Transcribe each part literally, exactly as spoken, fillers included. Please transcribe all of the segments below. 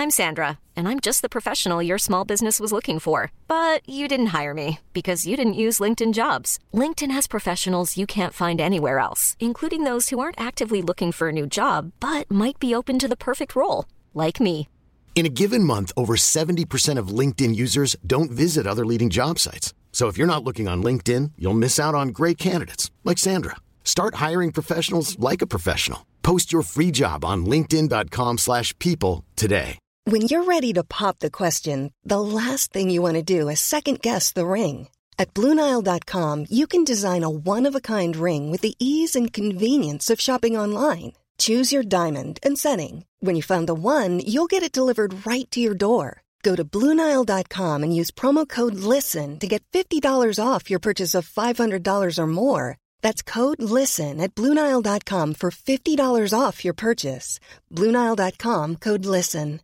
I'm Sandra, and I'm just the professional your small business was looking for. But you didn't hire me because you didn't use LinkedIn Jobs. LinkedIn has professionals you can't find anywhere else, including those who aren't actively looking for a new job, but might be open to the perfect role, like me. In a given month, over seventy percent of LinkedIn users don't visit other leading job sites. So if you're not looking on LinkedIn, you'll miss out on great candidates like Sandra. Start hiring professionals like a professional. Post your free job on linkedin.com slash people today. When you're ready to pop the question, the last thing you want to do is second-guess the ring. At Blue Nile dot com, you can design a one-of-a-kind ring with the ease and convenience of shopping online. Choose your diamond and setting. When you find the one, you'll get it delivered right to your door. Go to Blue Nile dot com and use promo code LISTEN to get fifty dollars off your purchase of five hundred dollars or more. That's code LISTEN at Blue Nile dot com for fifty dollars off your purchase. Blue Nile dot com, code LISTEN.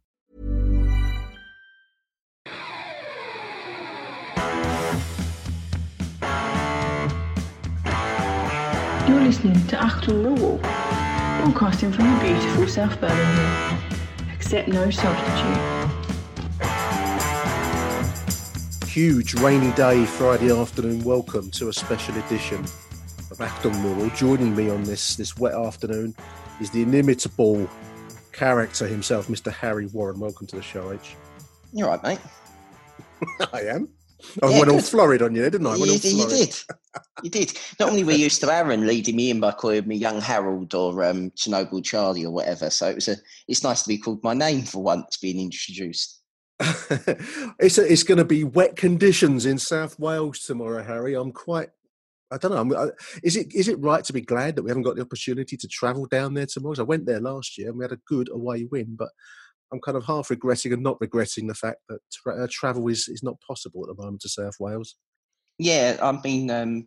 You're listening to Achtung Millwall, broadcasting from the beautiful South Birmingham. Accept no substitute. Huge rainy day Friday afternoon. Welcome to a special edition of Achtung Millwall. Joining me on this this wet afternoon is the inimitable character himself, Mister Harry Warren. Welcome to the show, H. You're right, mate. I am. I Yeah, went all good. florid on you, didn't I? I went You, all you florid. did. You did. Not only were you used to Aaron leading me in by calling me Young Harold or um, Chernobyl Charlie or whatever. So it was a. It's nice to be called my name for once being introduced. it's a, it's going to be wet conditions in South Wales tomorrow, Harry. I'm quite. I don't know. I'm, I, is it is it right to be glad that we haven't got the opportunity to travel down there tomorrow? 'Cause I went there last year and we had a good away win, but I'm kind of half regretting and not regretting the fact that tra- uh, travel is, is not possible at the moment to South Wales. Yeah, I mean, um,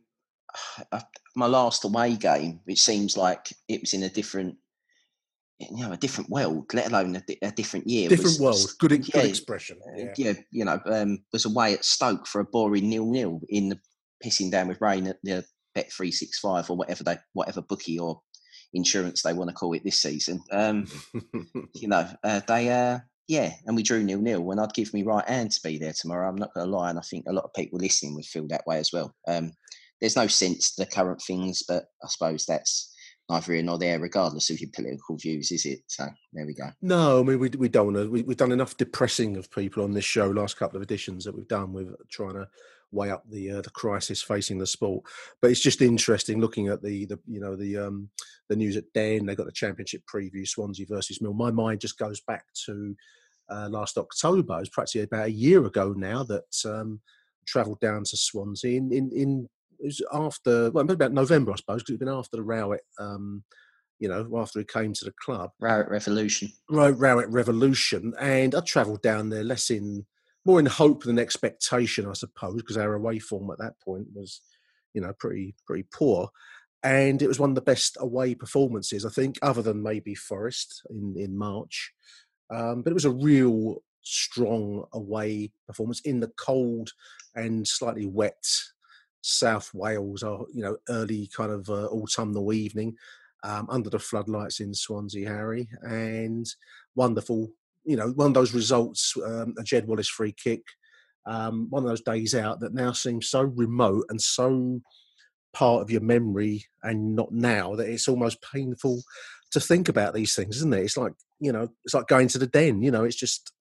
my last away game, it seems like it was in a different, you know, a different world, let alone a, di- a different year. Different was, world. was- Good, good yeah, expression. uh, Yeah. yeah, you know, um, was away at Stoke for a boring nil-nil in the pissing down with rain at the Bet three sixty-five or whatever they, whatever bookie or insurance they want to call it this season. Um, you know, uh, they, uh, yeah, and we drew nil-nil. And I'd give me right hand to be there tomorrow. I'm not going to lie, and I think a lot of people listening would feel that way as well. Um, there's no sense to the current things, but I suppose that's neither here nor there, regardless of your political views, is it? So there we go. No, I mean, we, we don't want to. We, we've done enough depressing of people on this show last couple of editions that we've done with trying to weigh up the uh, the crisis facing the sport. But it's just interesting looking at the, the you know, the um, the news at Den. They've got the championship preview, Swansea versus Mill. My mind just goes back to uh, last October. It was practically about a year ago now that um, travelled down to Swansea in, in, in it was after, well, it was about November, I suppose, because it's been after the Rowett, um, you know, after he came to the club. Rowett Revolution. Right, Rowett Revolution. And I travelled down there less in, more in hope than expectation, I suppose, because our away form at that point was, you know, pretty, pretty poor. And it was one of the best away performances, I think, other than maybe Forest in, in March. Um, but it was a real strong away performance in the cold and slightly wet South Wales, or you know, early kind of uh, autumnal evening, um, under the floodlights in Swansea, Harry, and wonderful. You know, one of those results, um, a Jed Wallace free kick, um, one of those days out that now seems so remote and so part of your memory, and not now, that it's almost painful to think about these things, isn't it? It's like, you know, it's like going to the Den. You know, it's just.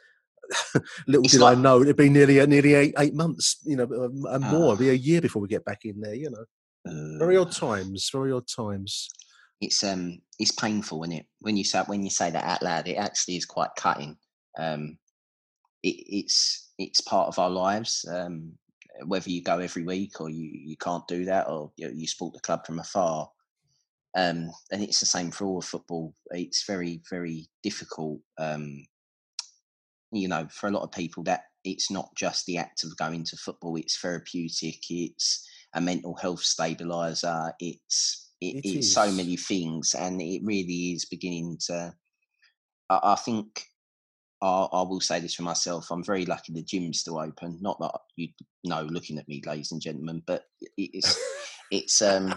Little It's did like- I know it'd be nearly nearly eight, eight months, you know, um, and more. Ah. It'd be a year before we get back in there. You know, very odd times. Very odd times. It's um, it's painful, isn't it? When you say when you say that out loud, it actually is quite cutting. Um, it, it's it's part of our lives. Um, whether you go every week or you, you can't do that, or you, you support the club from afar. Um, and it's the same for all of football. It's very very difficult. Um, you know, for a lot of people, that it's not just the act of going to football. It's therapeutic. It's a mental health stabilizer. It's it, It it's is. so many things, and it really is beginning to. I, I think I, I will say this for myself. I'm very lucky the gym's still open. Not that you know, looking at me, ladies and gentlemen, but it, it's it's um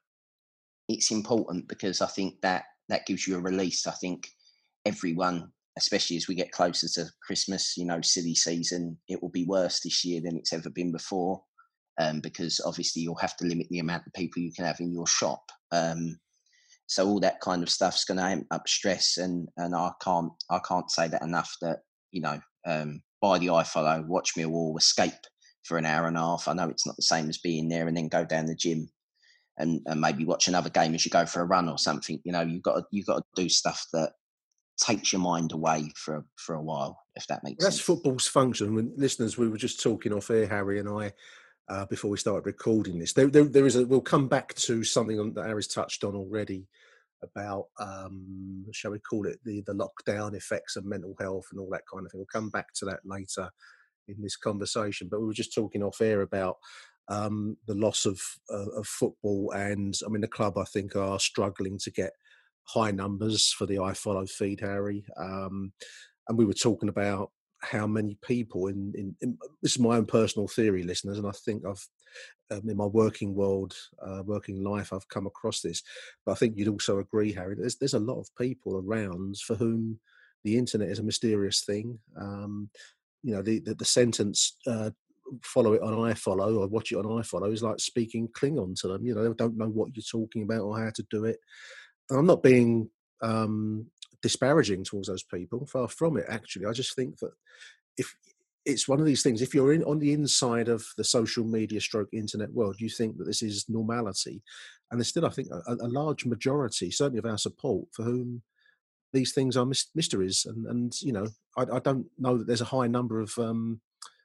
it's important because I think that that gives you a release. I think everyone especially as we get closer to Christmas, you know, silly season, it will be worse this year than it's ever been before, um, because obviously you'll have to limit the amount of people you can have in your shop. Um, so all that kind of stuff's going to amp up stress, and and I can't I can't say that enough. That, you know, um, buy the iFollow, watch Millwall, escape for an hour and a half. I know it's not the same as being there, and then go down the gym and, and maybe watch another game as you go for a run or something. You know, you've got to, you've got to do stuff that takes your mind away for for a while, if that makes That's sense. football's function. When listeners, we were just talking off air, Harry and I, uh, before we started recording this. There, there, there is a. We'll come back to something that Harry's touched on already about, um, shall we call it, the the lockdown effects of mental health and all that kind of thing. We'll come back to that later in this conversation. But we were just talking off air about um, the loss of uh, of football, and I mean the club I think are struggling to get high numbers for the iFollow feed, Harry. Um, and we were talking about how many people in, in, in this is my own personal theory, listeners, and I think I've um, in my working world, uh, working life, I've come across this. But I think you'd also agree, Harry, there's there's a lot of people around for whom the internet is a mysterious thing. Um, you know, the the, the sentence uh, "follow it on iFollow" or "watch it on iFollow" is like speaking Klingon to them. You know, they don't know what you're talking about or how to do it. And I'm not being um, disparaging towards those people. Far from it, actually. I just think that if it's one of these things, if you're in on the inside of the social media stroke internet world, you think that this is normality. And there's still, I think, a, a large majority, certainly of our support, for whom these things are mysteries. And, and you know, I, I don't know that there's a high number of um,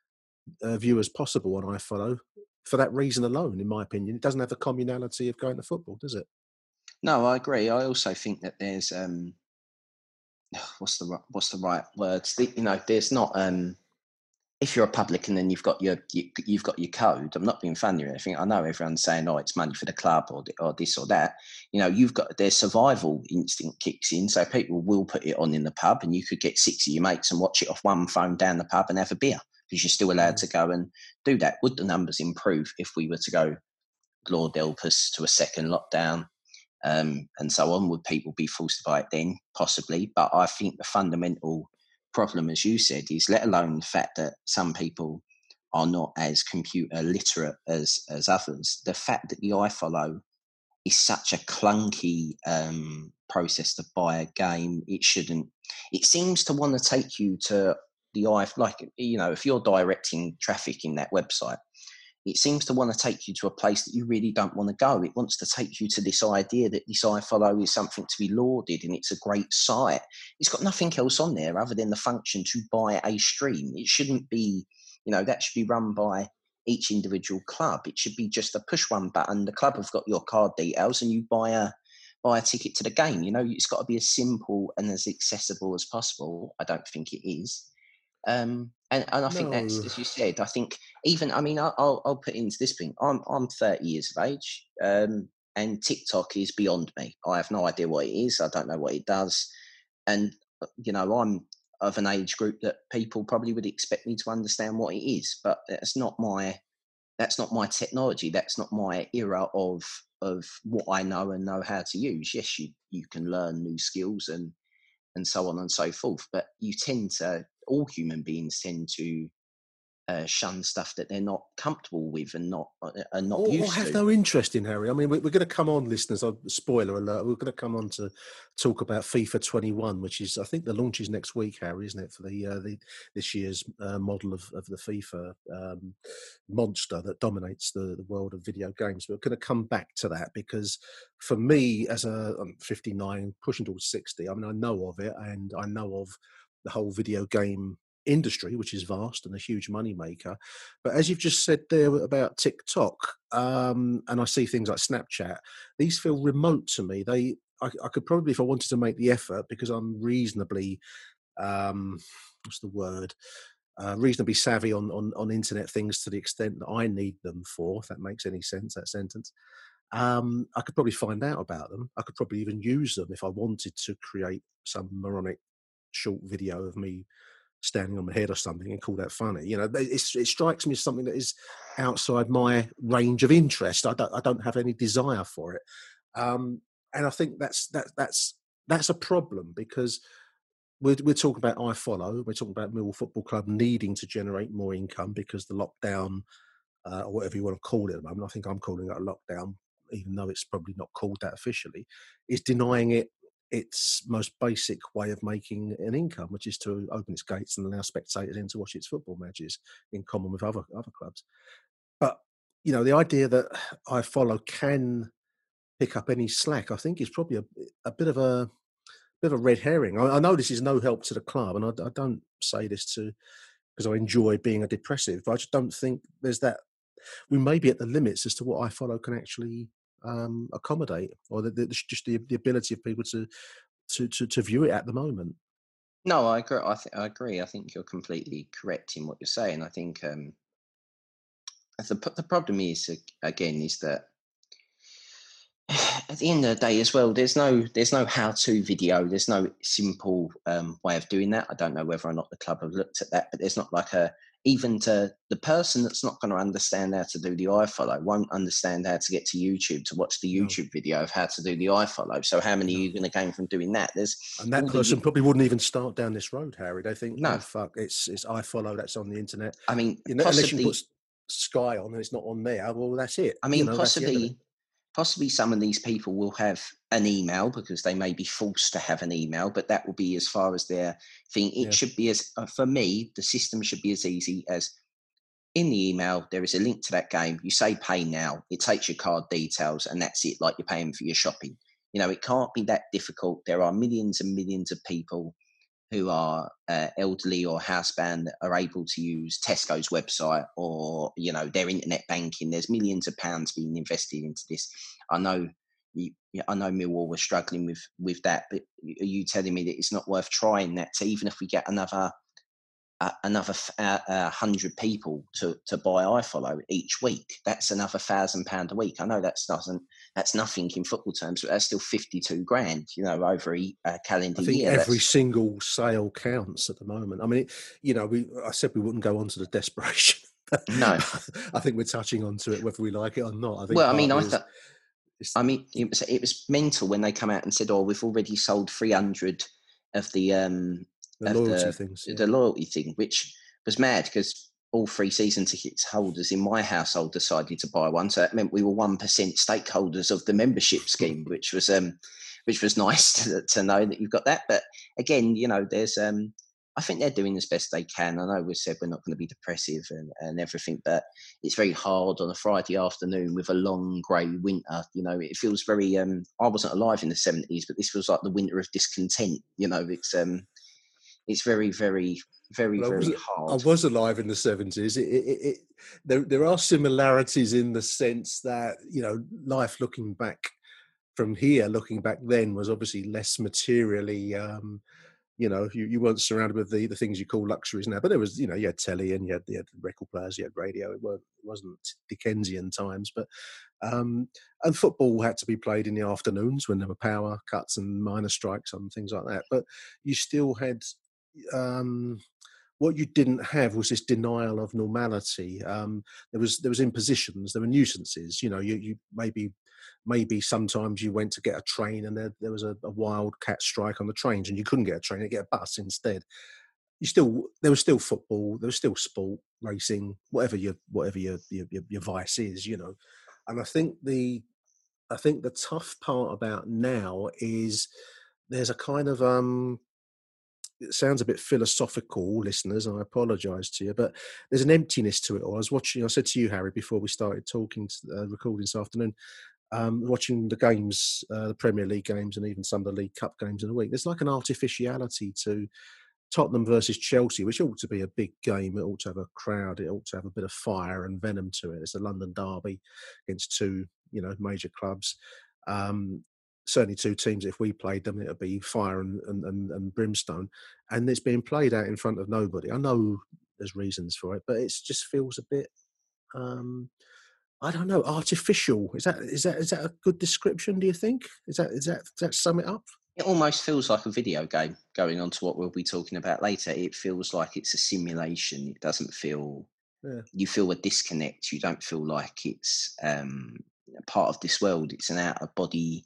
uh, viewers possible on iFollow for that reason alone, in my opinion. It doesn't have the communality of going to football, does it? No, I agree. I also think that there's um, what's the ri- what's the right words? The, you know, there's not um, if you're a publican, then you've got your you, you've got your code. I'm not being funny or anything. I know everyone's saying, "Oh, it's money for the club," or th- or this or that. You know, you've got their survival instinct kicks in, so people will put it on in the pub, and you could get six of your mates and watch it off one phone down the pub and have a beer, because you're still allowed Mm. to go and do that. Would the numbers improve if we were to go, Lord help us, to a second lockdown? Um, and so on? Would people be forced to buy it then? Possibly. But I think the fundamental problem, as you said, is, let alone the fact that some people are not as computer literate as as others, the fact that the iFollow is such a clunky um, process to buy a game. It shouldn't. It seems to want to take you to the i, like, you know, if you're directing traffic in that website, it seems to want to take you to a place that you really don't want to go. It wants to take you to this idea that this iFollow is something to be lauded and it's a great site. It's got nothing else on there other than the function to buy a stream. It shouldn't be, you know, that should be run by each individual club. It should be just a push one button. The club have got your card details and you buy a buy a ticket to the game. You know, it's got to be as simple and as accessible as possible. I don't think it is. Um, and, and I think that's, No. as you said, I think even, I mean, I'll, I'll, I'll put into this thing. I'm, I'm thirty years of age, um, and TikTok is beyond me. I have no idea what it is. I don't know what it does. And, you know, I'm of an age group that people probably would expect me to understand what it is, but that's not my, that's not my technology. That's not my era of, of what I know and know how to use. Yes, you, you can learn new skills and, and so on and so forth. But you tend to, all human beings tend to uh, shun stuff that they're not comfortable with and not uh, are not Or, or used have to. no interest in, Harry. I mean, we're, we're going to come on, listeners. Uh, spoiler alert: we're going to come on to talk about FIFA twenty-one, which is, I think, the launch is next week, Harry, isn't it? For the uh, the this year's uh, model of, of the FIFA um, monster that dominates the, the world of video games. We're going to come back to that because, for me, as a I'm fifty-nine, pushing towards sixty, I mean, I know of it, and I know of the whole video game industry, which is vast and a huge moneymaker. But as you've just said there about TikTok, um, and I see things like Snapchat, these feel remote to me. They, I, I could probably, if I wanted to make the effort, because I'm reasonably, um, what's the word? Uh, reasonably savvy on, on on internet things to the extent that I need them for, if that makes any sense, that sentence. Um, I could probably find out about them. I could probably even use them if I wanted to create some moronic short video of me standing on my head or something and call that funny. You know, it's, it strikes me as something that is outside my range of interest. I don't, I don't have any desire for it. Um, and I think that's, that, that's, that's a problem because we're, we're talking about iFollow. We're talking about Millwall Football Club needing to generate more income because the lockdown, uh, or whatever you want to call it at the moment, I think I'm calling it a lockdown, even though it's probably not called that officially, is denying it its most basic way of making an income, which is to open its gates and allow spectators in to watch its football matches in common with other other clubs. But, you know, the idea that iFollow can pick up any slack, I think is probably a, a bit of a bit of a red herring. I, I know this is no help to the club, and I, I don't say this to because I enjoy being a depressive, but I just don't think there's that. We may be at the limits as to what iFollow can actually um, accommodate, or the, the, just the, the ability of people to, to to to view it at the moment. No, I agree. I, th- I agree. I think you're completely correct in what you're saying. I think um, the p- the problem is ag- again is that at the end of the day as well, there's no there's no how-to video. There's no simple um, way of doing that. I don't know whether or not the club have looked at that, but there's not like a even to the person that's not going to understand how to do the iFollow won't understand how to get to YouTube to watch the No. YouTube video of how to do the iFollow. So how many No. are you going to gain from doing that? There's And that all the person y- probably wouldn't even start down this road, Harry. They think, no. oh fuck, it's it's iFollow that's on the internet. I mean, You know, unless you possibly. put S- Sky on and it's not on there, well, that's it. I mean, you know, that's the end of it. possibly. Possibly some of these people will have an email because they may be forced to have an email, but that will be as far as their thing. It Yeah. should be as, uh, for me, the system should be as easy as in the email, there is a link to that game. You say pay now, it takes your card details, and that's it, like you're paying for your shopping. You know, it can't be that difficult. There are millions and millions of people who are uh, elderly or housebound that are able to use Tesco's website or, you know, their internet banking. There's millions of pounds being invested into this. I know you, yeah, I know Millwall was struggling with with that, but are you telling me that it's not worth trying that? To even if we get another uh, another f- uh, uh, hundred people to to buy iFollow each week, that's another thousand pound a week. I know that's doesn't that's nothing in football terms, but that's still fifty two grand, you know, over a uh, calendar I think year. every That's, single sale counts at the moment. I mean, it, you know, we I said we wouldn't go on to the desperation. no. I think we're touching onto it whether we like it or not. I think Well, I part mean, of I it is, thought. is I mean, it was it was mental when they come out and said, "Oh, we've already sold three hundred of the um the of loyalty the things. Yeah. the loyalty thing," which was mad because all three season tickets holders in my household decided to buy one, so that meant we were one percent stakeholders of the membership scheme, which was um which was nice to, to know that you've got that. But again, you know, there's um I think they're doing as best they can. I know we said we're not going to be depressive and, and everything, but it's very hard on a Friday afternoon with a long grey winter. You know, it feels very. Um, I wasn't alive in the seventies, but this feels like the winter of discontent. You know, it's um, it's very, very, very, Well, I was very I hard. was alive in the seventies. It, it, it, it, there there are similarities in the sense that, you know, life looking back from here, looking back then, was obviously less materially. Um, you know, you, you weren't surrounded with the, the things you call luxuries now, but there was, you know, you had telly and you had, you had record players, you had radio. It weren't, it wasn't Dickensian times, but um, and football had to be played in the afternoons when there were power cuts and minor strikes and things like that. But you still had. Um, what you didn't have was this denial of normality. Um, there was there was impositions, there were nuisances. You know, you, you maybe maybe sometimes you went to get a train and there, there was a, a wildcat strike on the trains and you couldn't get a train, you get a bus instead. You still there was still football, there was still sport, racing, whatever your whatever your your, your, your vice is, you know. And I think the I think the tough part about now is there's a kind of um it sounds a bit philosophical, listeners. I apologise to you, but there's an emptiness to it all. I was watching. I said to you, Harry, before we started talking, uh, recording this afternoon, um, watching the games, uh, the Premier League games, and even some of the League Cup games in a week. There's like an artificiality to Tottenham versus Chelsea, which ought to be a big game. It ought to have a crowd. It ought to have a bit of fire and venom to it. It's a London derby against two, you know, major clubs. Um, certainly two teams. If we played them, it would be fire and, and, and, and brimstone. And it's being played out in front of nobody. I know there's reasons for it, but it just feels a bit. Um, I don't know, artificial. Is that is that is that a good description? Do you think? Is that is that does that sum it up? It almost feels like a video game. Going on to what we'll be talking about later, it feels like it's a simulation. It doesn't feel. Yeah. You feel a disconnect. You don't feel like it's um, part of this world. It's an out of body.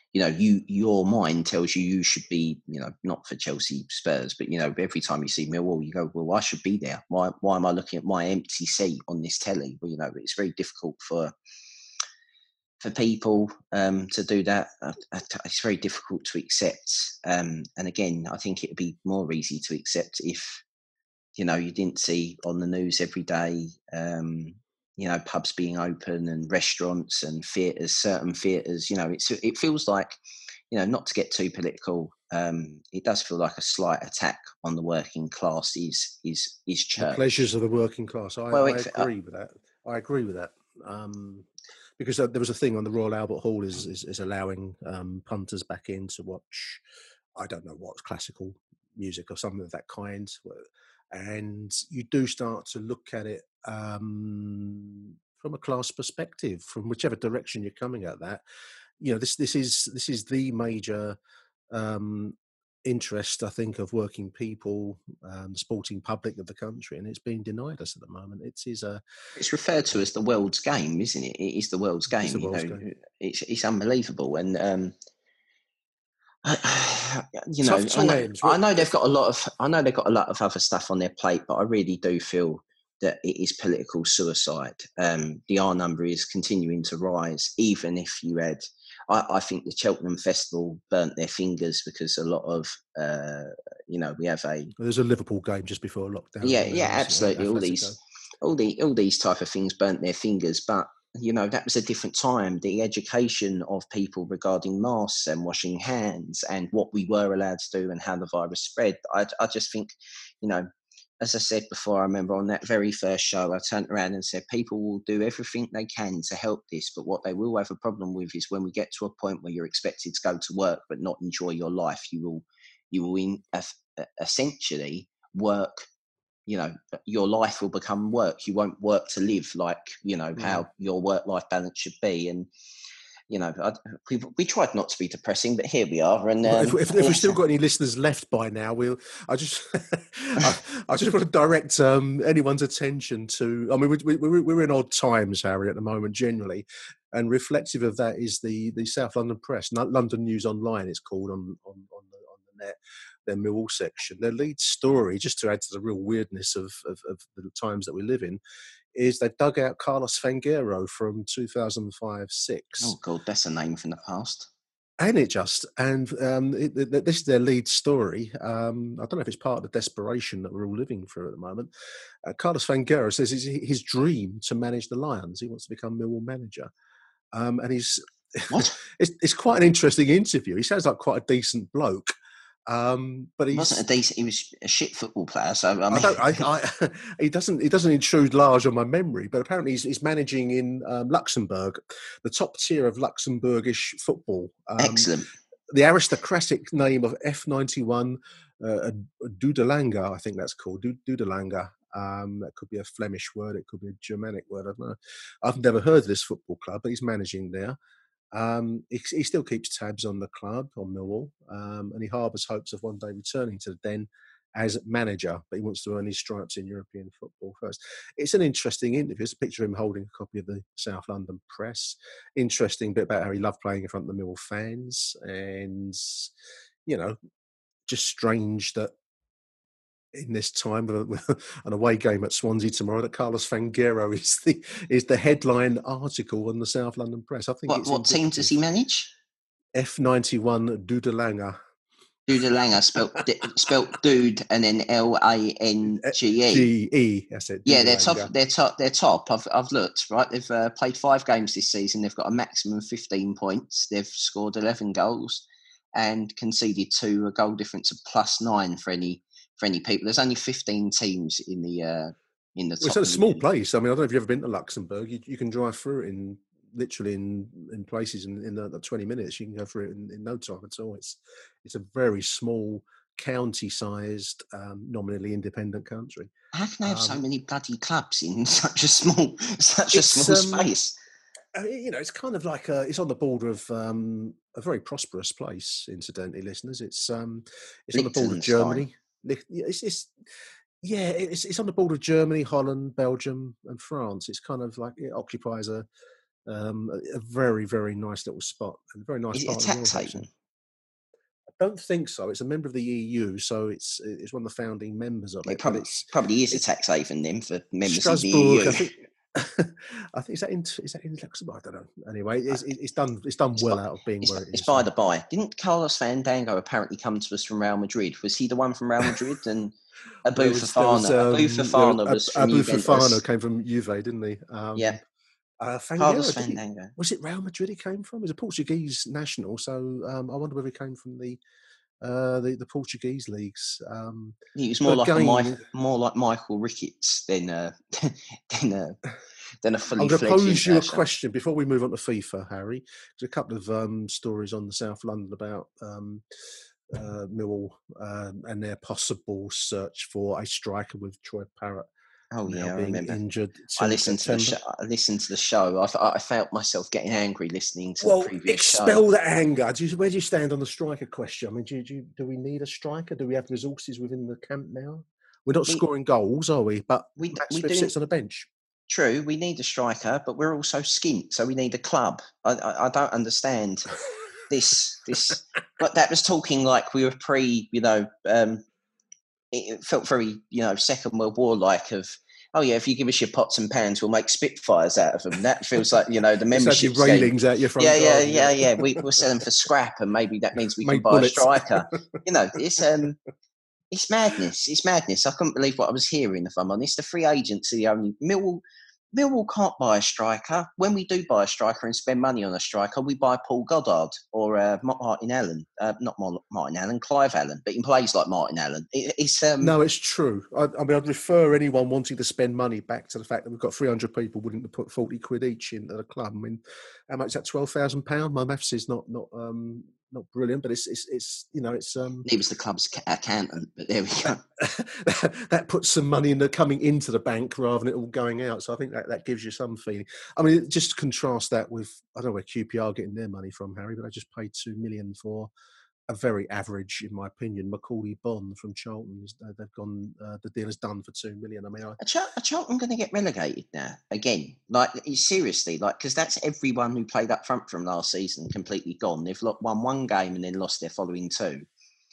you know, you your mind tells you you should be, you know, not for Chelsea, Spurs, but you know, every time you see Millwall, you go, well, I should be there. Why why am I looking at my empty seat on this telly? Well, you know, it's very difficult for for people um, to do that. Uh, it's very difficult to accept. Um, and again, I think it would be more easy to accept if, you know, you didn't see on the news every day, um, you know, pubs being open and restaurants and theatres, certain theatres. You know, it's it feels like, you know, not to get too political, um, it does feel like a slight attack on the working class is is is church. The pleasures of the working class. I, well, I it, agree uh, with that. I agree with that. Um, because there was a thing on the Royal Albert Hall is is, is allowing um, punters back in to watch, I don't know what, classical music or something of that kind. And you do start to look at it um, from a class perspective, from whichever direction you're coming at that. You know, this this is this is the major um, interest, I think, of working people, um, the sporting public of the country, and it's being denied us at the moment. It is a it's referred to as the world's game, isn't it? It is the world's game. it's a You world's know, game. it's it's unbelievable, and um, you know, Tough I know, times. I Well, know they've if- got a lot of, I know they've got a lot of other stuff on their plate, but I really do feel that it is political suicide. Um, the R number is continuing to rise, even if you had. I, I think the Cheltenham Festival burnt their fingers because a lot of, uh, you know, we have a There's a Liverpool game just before lockdown. yeah, wasn't there, yeah, recently, absolutely. All Atletico. these, all the, all these type of things burnt their fingers, but you know, that was a different time. The education of people regarding masks and washing hands and what we were allowed to do and how the virus spread. I, I just think, you know, as I said before, I remember on that very first show, I turned around and said, people will do everything they can to help this, but what they will have a problem with is when we get to a point where you're expected to go to work but not enjoy your life, you will, you will in, uh, essentially work. You know, your life will become work. You won't work to live, like, you know, Mm. how your work-life balance should be. And, you know, I, we, we tried not to be depressing, but here we are. And Well, um, if, if, if we've still got any listeners left by now, we'll. I just, I, I just want to direct um, anyone's attention to. I mean, we, we, we're in odd times, Harry, at the moment, generally, and reflective of that is the the South London Press, London News Online. It's called on on on the, on the net. Their Millwall section, their lead story, just to add to the real weirdness of, of, of the times that we live in, is they dug out Carlos Fanguero from two thousand five six. oh God, that's a name from the past. Ain't it just? And um, it, it, this is their lead story. Um, I don't know if it's part of the desperation that we're all living through at the moment. Uh, Carlos Fanguero says it's his dream to manage the Lions. He wants to become Millwall manager. Um, and he's What? it's, it's quite an interesting interview. He sounds like quite a decent bloke. Um, but He he's, wasn't a decent. He was a shit football player. So I mean, I don't, I, I, he doesn't. He doesn't intrude large on my memory, but apparently he's, he's managing in um, Luxembourg, the top tier of Luxembourgish football. Um, excellent. The aristocratic name of F ninety-one uh, Dudelanga, I think that's called Dudelanga. Um, that could be a Flemish word. It could be a Germanic word. I don't know. I've never heard of this football club, but he's managing there. Um, he, he still keeps tabs on the club, on Millwall, um, and he harbours hopes of one day returning to the Den as manager, but he wants to earn his stripes in European football first. It's an interesting interview. It's a picture of him holding a copy of the South London Press. Interesting bit about how he loved playing in front of the Millwall fans, and, you know, just strange that in this time with an away game at Swansea tomorrow, that Carlos Fanguero is the is the headline article on the South London Press. I think What, it's what team does he manage? F ninety-one Dudelanga. Dudelanga, spelt spelt dude and then L A N G E. G E. That's it. Yeah, they're top. They're top. They're top. I've I've looked. Right, they've uh, played five games this season. They've got a maximum of fifteen points. They've scored eleven goals and conceded two, a goal difference of plus nine for any for any people. There's only fifteen teams in the uh, in the top. Well, it's a small place. I mean, I don't know if you've ever been to Luxembourg. You, you can drive through it in literally in, in places in, in the, the twenty minutes. You can go through it in, in no time at all. It's it's a very small, county-sized, um, nominally independent country. How can they have um, so many bloody clubs in such a small such a It's, small um, space? I mean, you know, it's kind of like a, it's on the border of um, a very prosperous place. Incidentally, listeners, it's um, it's on the border of Germany. Lich- yeah, It's, it's yeah, it's it's on the border of Germany, Holland, Belgium, and France. It's kind of like it occupies a Um, a, a very, very nice little spot, and a very nice Is it part a of the tax world. haven? I don't think so. It's a member of the E U, so it's it's one of the founding members of it. It probably, but it's, probably is it's a tax haven then for members Strasbourg, of the E U. I think. I think is that in is that in Luxembourg? I don't know. Anyway, it's, it's done it's done It's well by, out of being it's, where it it's is. by the by. Didn't Carlos Fandango apparently come to us from Real Madrid? Was he the one from Real Madrid? And Abu There was- there was, Fofana. um, Abu there Fofana was- was from Abu Juventus. Fofana came from Juve, didn't he? Um, Yeah. Uh, Carlos Fandango, did he- Fandango. was it Real Madrid he came from? He's a Portuguese national, so um, I wonder whether he came from the uh, the, the Portuguese leagues. Um, He was more but like a again- Mi- more like Michael Ricketts than uh, than a than a fully I'm going to fledged pose you a international. question before we move on to FIFA, Harry. There's a couple of um, stories on the South London about um, uh, Millwall um, and their possible search for a striker with Troy Parrott Oh now yeah, I being remember. injured. I till listened to the show. September. I listened to the show. I, f- I felt myself getting angry listening to Well, the previous expel show. that anger. Do you, where do you stand on the striker question? I mean, do, you, do, you, do we need a striker? Do we have resources within the camp now? We're not We- scoring goals, are we? But we d- Matt we Smith do- sits on a bench. True, we need a striker, but we're also skint, so we need a club. I, I, I don't understand this. This, but that was talking like we were pre, you know, um, it, it felt very, you know, Second World War like of. Oh yeah, if you give us your pots and pans, we'll make Spitfires out of them. That feels like, you know, the Just have membership your scheme. railings out your front Yeah, yeah, garden, yeah, yeah. We, we'll sell them for scrap, and maybe that means we can Make buy bullets. a striker. You know, it's um, it's madness. It's madness. I couldn't believe what I was hearing. If I'm honest, the free agents are the only Millwall. Millwall can't buy a striker. When we do buy a striker and spend money on a striker, we buy Paul Goddard or uh, Martin Allen. Uh, not Martin Allen, Clive Allen, but he plays like Martin Allen. It, it's um, No, it's true. I, I mean, I'd refer anyone wanting to spend money back to the fact that we've got three hundred people willing to put forty quid each into the club. I mean, how much is that? twelve thousand pounds? My maths is not not um, not brilliant, but it's it's, it's you know it's um, he was the club's accountant. But there we go. that puts some money in the coming into the bank rather than it all going out. So I think that, that gives you some feeling. I mean, just contrast that with I don't know where Q P R are getting their money from, Harry, but I just paid two million for a very average, in my opinion, Macaulay Bond from Charlton. They've gone. Uh, the deal is done for two million. I mean, I, Are Char- are Charlton going to get relegated now again? Like seriously, like because that's everyone who played up front from last season completely gone. They've lo- won one game and then lost their following two.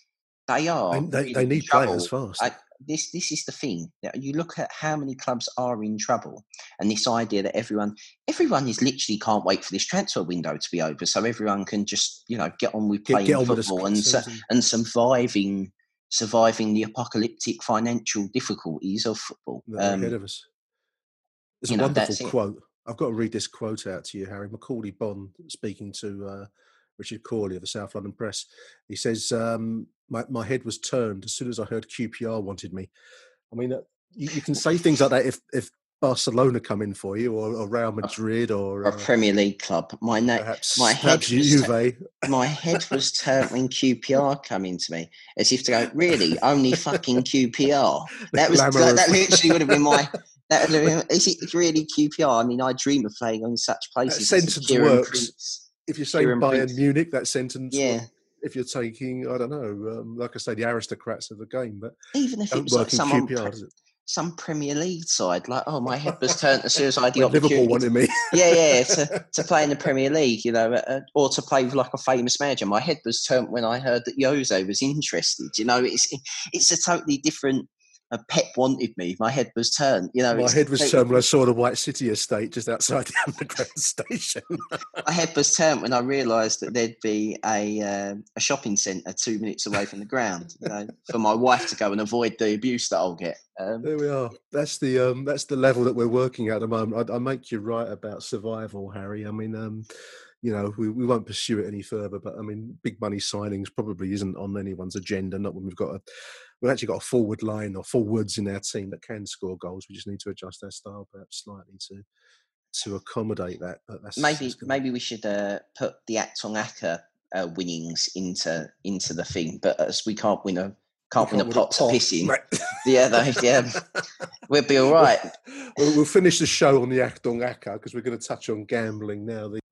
They are. they, they, really they in need trouble. players fast. I, this this is the thing. You look at how many clubs are in trouble, and this idea that everyone everyone is literally can't wait for this transfer window to be over, so everyone can just you know get on with Get- playing get on with the football and su- season. and surviving surviving the apocalyptic financial difficulties of football. that are Um, ahead of us. There's you a know, wonderful that's it. quote. I've got to read this quote out to you, Harry. Macaulay Bond speaking to uh, Richard Corley of the South London Press. He says, um, my, my head was turned as soon as I heard Q P R wanted me. I mean, uh, you, you can say things like that if, if Barcelona come in for you or, or Real Madrid or, or a uh, Premier League club. My na- perhaps, my head perhaps was Juve. tu- my head was turned when Q P R come into me, as if to go, really, only fucking Q P R. That was that, that Glamorous. literally would have been my. That would have been, is it really Q P R? I mean, I dream of playing on such places. That as the sentence Kieran works. Prince. If you're saying Kieran Bayern Prince. Munich, that sentence Yeah. works. If you're taking, I don't know, um, like I say, the aristocrats of the game, but Even if it don't was work like in someone, Q P R, pre- does it? some Premier League side, like, oh, my head was turned as soon as I had the When Liverpool opportunity. wanted me. yeah, yeah, to, to play in the Premier League, you know, uh, or to play with like a famous manager. My head was turned when I heard that Jose was interested. You know, it's it's a totally different. Uh, Pep wanted me. My head was turned. You know, My it's head was completely- turned when I saw the White City estate just outside the underground station. My head was turned when I realised that there'd be a uh, a shopping centre two minutes away from the ground. You know, for my wife to go and avoid the abuse that I'll get. Um, There we are. That's the um, that's the level that we're working at the moment. I, I make you right about survival, Harry. I mean, um, you know, we, we won't pursue it any further. But I mean, big money signings probably isn't on anyone's agenda. Not when we've got a we've actually got a forward line or forwards in our team that can score goals. We just need to adjust our style perhaps slightly to to accommodate that. But that's maybe that's gonna- maybe we should uh, put the Acton Acker uh, winnings into into the thing, but as we can't win a can't we win a pot to pot. piss in. Right. Yeah, they, yeah, we'll be all right. We'll, we'll finish the show on the Acton Acker because we're going to touch on gambling now. The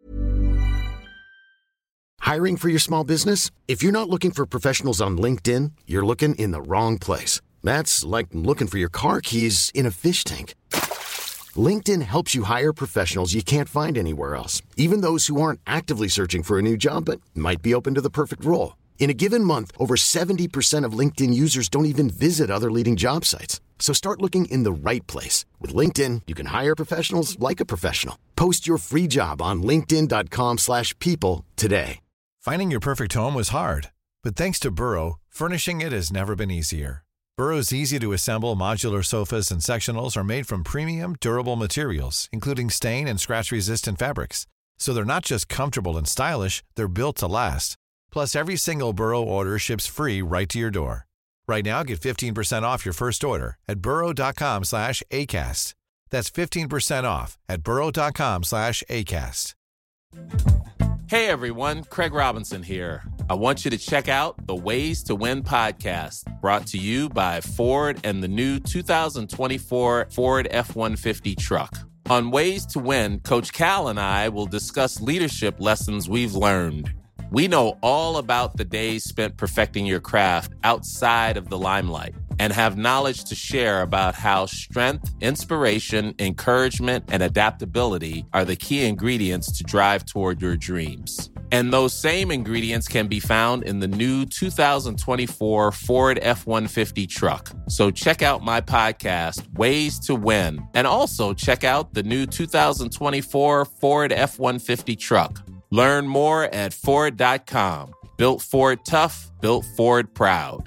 Hiring for your small business? If you're not looking for professionals on LinkedIn, you're looking in the wrong place. That's like looking for your car keys in a fish tank. LinkedIn helps you hire professionals you can't find anywhere else, even those who aren't actively searching for a new job but might be open to the perfect role. In a given month, over seventy percent of LinkedIn users don't even visit other leading job sites. So start looking in the right place. With LinkedIn, you can hire professionals like a professional. Post your free job on linkedin.com slash people today. Finding your perfect home was hard, but thanks to Burrow, furnishing it has never been easier. Burrow's easy-to-assemble modular sofas and sectionals are made from premium, durable materials, including stain and scratch-resistant fabrics. So they're not just comfortable and stylish, they're built to last. Plus, every single Burrow order ships free right to your door. Right now, get fifteen percent off your first order at burrow.com slash ACAST. That's fifteen percent off at burrow.com slash ACAST. Hey everyone, Craig Robinson here. I want you to check out the Ways to Win podcast, brought to you by Ford and the new two thousand twenty-four Ford F one fifty truck. On Ways to Win, Coach Cal and I will discuss leadership lessons we've learned. We know all about the days spent perfecting your craft outside of the limelight and have knowledge to share about how strength, inspiration, encouragement, and adaptability are the key ingredients to drive toward your dreams. And those same ingredients can be found in the new two thousand twenty-four Ford F one fifty truck. So check out my podcast, Ways to Win, and also check out the new two thousand twenty-four Ford F one fifty truck. Learn more at Ford dot com. Built Ford tough, built Ford proud.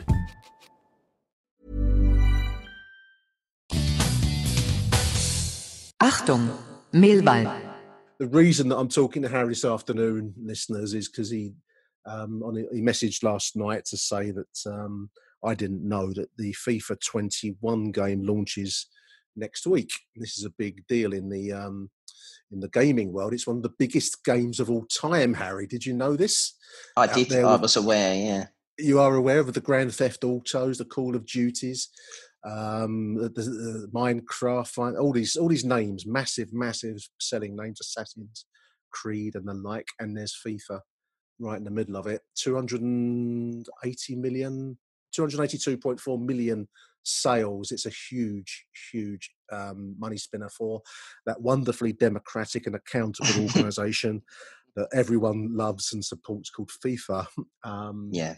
Achtung, Mehlball. The reason that I'm talking to Harry this afternoon, listeners, is because he um, on he messaged last night to say that um, I didn't know that the FIFA twenty-one game launches next week. This is a big deal in the um, in the gaming world. It's one of the biggest games of all time, Harry. Did you know this? I Out did. I was aware, yeah. You are aware of the Grand Theft Autos, the Call of Duties, um, the, the, the Minecraft, all these all these names, massive, massive selling names, Assassin's Creed and the like, and there's FIFA right in the middle of it. two hundred eighty million, two hundred eighty-two point four million sales. It's a huge, huge um, money spinner for that wonderfully democratic and accountable organisation that everyone loves and supports called FIFA. Um, yeah.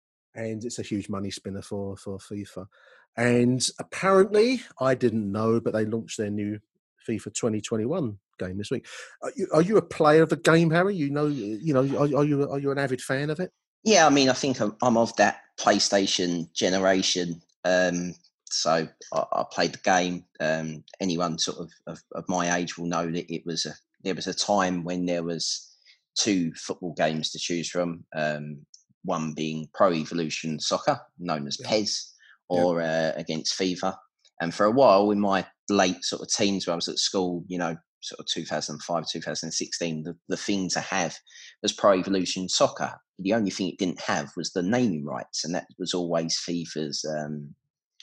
And it's a huge money spinner for, for FIFA. And apparently, I didn't know, but they launched their new FIFA twenty twenty-one game this week. Are you, are you a player of the game, Harry? You know, you know, are, are you are you an avid fan of it? Yeah, I mean, I think I'm, I'm of that PlayStation generation. Um, so I, I played the game. Um, anyone sort of, of of my age will know that it was a there was a time when there was two football games to choose from. Um, one being Pro Evolution Soccer, known as yeah. P E S, or yeah. uh, against FIFA. And for a while, in my late sort of teens, when I was at school, you know, sort of two thousand five, two thousand sixteen, the, the thing to have was Pro Evolution Soccer. The only thing it didn't have was the naming rights, and that was always FIFA's um,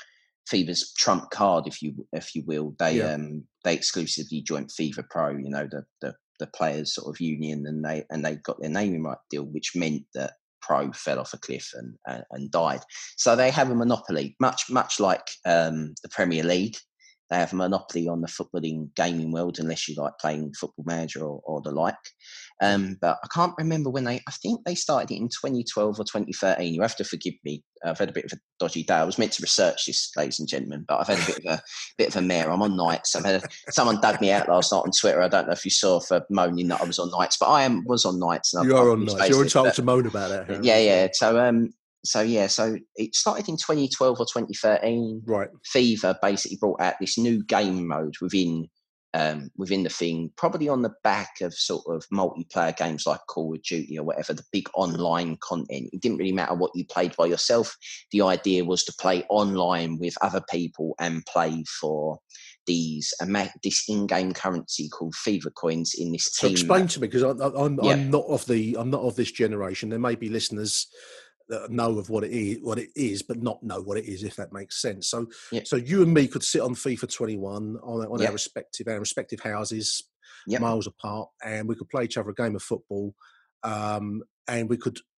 FIFA's trump card, if you if you will. They yeah. um, they exclusively joined FIFA Pro, you know, the, the the players sort of union, and they and they got their naming right deal, which meant that Pro fell off a cliff and, and and died. So they have a monopoly, much much like um, the Premier League. They have a monopoly on the footballing gaming world, unless you like playing Football Manager or, or the like. Um, but I can't remember when they, I think they started it in twenty twelve or twenty thirteen. You have to forgive me. I've had a bit of a dodgy day. I was meant to research this, ladies and gentlemen, but I've had a bit of a bit of a mare. I'm on nights. I've had a, someone dug me out last night on Twitter. I don't know if you saw, for moaning that I was on nights, but I am was on nights. And you I've, are I've on nights. You're entitled to moan about it. Harry. Yeah, yeah. So, um, so yeah, so it started in twenty twelve or twenty thirteen. Right. FIFA basically brought out this new game mode within. Um, within the thing, probably on the back of sort of multiplayer games like Call of Duty or whatever, the big online content. It didn't really matter what you played by yourself. The idea was to play online with other people and play for these uh, this in-game currency called FIFA coins in this team. So explain to me, because I'm, I'm, yeah. I'm not of the I'm not of this generation. There may be listeners that know of what it is, what it is, but not know what it is, if that makes sense. So, yep. so you and me could sit on FIFA twenty-one on, on yep. our respective our respective houses, yep. miles apart, and we could play each other a game of football, um, and we could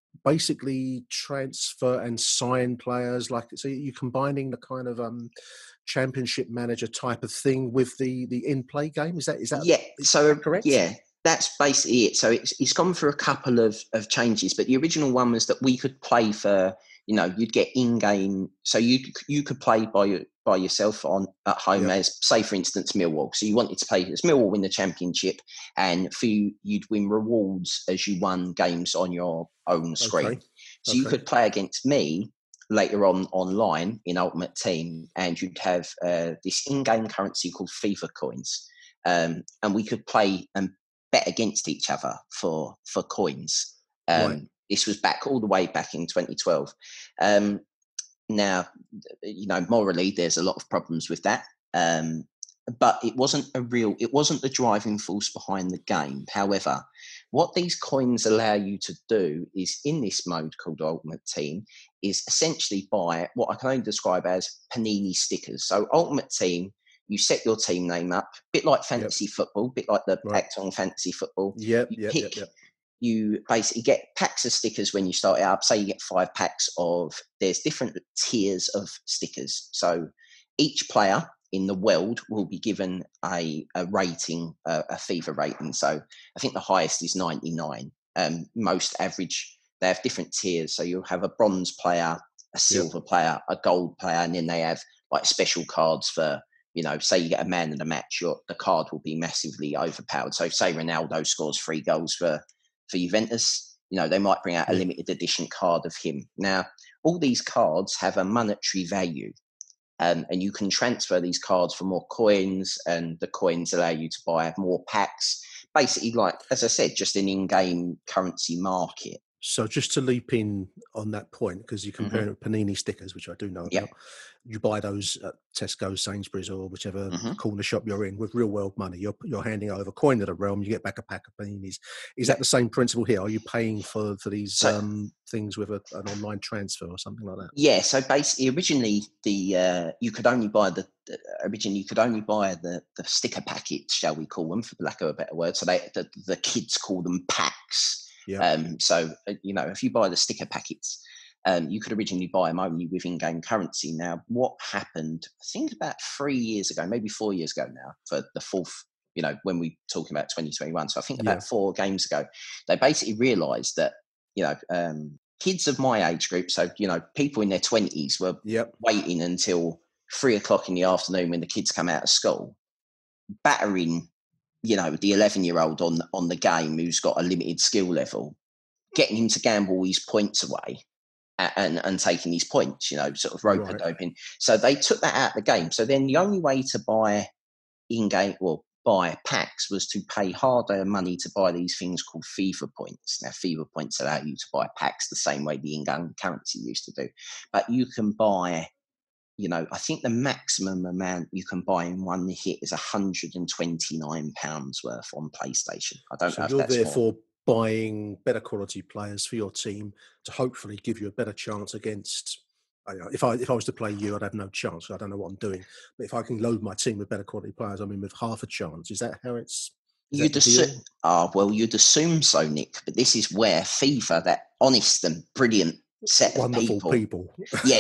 basically transfer and sign players? Like, so you're combining the kind of um, championship manager type of thing with the the in-play game. Is that is that Yeah. is So that correct? yeah, that's basically it. So it's it's gone through a couple of of changes, but the original one was that we could play for, you know, you'd get in-game. So you you could play by by yourself on at home, Yep. as say for instance Millwall. So you wanted to play as Millwall win the championship, and for you you'd win rewards as you won games on your own screen. Okay. So you Okay. could play against me later on online in Ultimate Team, and you'd have uh, this in-game currency called FIFA coins, um, and we could play and bet against each other for for coins. Um, Right. This was back all the way back in twenty twelve. Um, now, you know, morally, there's a lot of problems with that. Um, but it wasn't a real, it wasn't the driving force behind the game. However, what these coins allow you to do is, in this mode called Ultimate Team, is essentially buy what I can only describe as Panini stickers. So Ultimate Team, you set your team name up, a bit like fantasy yep. football, a bit like the Right. Acton fantasy football. Yep, you yep, pick, yep, yep. You basically get packs of stickers when you start it up. Say you get five packs of, there's different tiers of stickers. So each player in the world will be given a, a rating, a, a FIFA rating. So I think the highest is ninety-nine. Um, most average, they have different tiers. So you'll have a bronze player, a silver yep. player, a gold player, and then they have like special cards for, you know, say you get a man of the match, your, the card will be massively overpowered. So say Ronaldo scores three goals for, for Juventus, you know, they might bring out a limited edition card of him. Now, all these cards have a monetary value, um, and you can transfer these cards for more coins, and the coins allow you to buy more packs. Basically, like, as I said, just an in-game currency market. So just to leap in on that point, because you're comparing mm-hmm. Panini stickers, which I do know about, yep. you buy those at Tesco, Sainsbury's, or whichever mm-hmm. corner shop you're in with real world money. You're you're handing over a coin to the realm, you get back a pack of Paninis. Is yep. that the same principle here? Are you paying for, for these so, um, things with a, an online transfer or something like that? Yeah, so basically originally the uh, you could only buy the, the originally you could only buy the, the sticker packets, shall we call them, for the lack of a better word. So they the, the kids call them packs. Yeah. Um, so, you know, if you buy the sticker packets, um, you could originally buy them only with in-game currency. Now, what happened, I think about three years ago, maybe four years ago now, for the fourth, you know, when we're talking about twenty twenty-one. So I think about yeah. four games ago, they basically realised that, you know, um, kids of my age group, so, you know, people in their twenties were yep. waiting until three o'clock in the afternoon when the kids come out of school, battering, you know, the eleven-year-old on on the game who's got a limited skill level, getting him to gamble his points away and, and, and taking his points, you know, sort of rope right. doping. So they took that out of the game. So then the only way to buy in-game, well, buy packs was to pay hard-earned money to buy these things called FIFA points. Now, FIFA points allow you to buy packs the same way the in-game currency used to do. But you can buy... You know, I think the maximum amount you can buy in one hit is one hundred twenty-nine pounds worth on PlayStation. I don't so know if you're that's therefore more. Buying better quality players for your team to hopefully give you a better chance against. You know, if I if I was to play you, I'd have no chance. I don't know what I'm doing. But if I can load my team with better quality players, I mean, with half a chance. Is that how it's? You'd assume. Ah, well, you'd assume so, Nick. But this is where FIFA, that honest and brilliant set of wonderful people, people.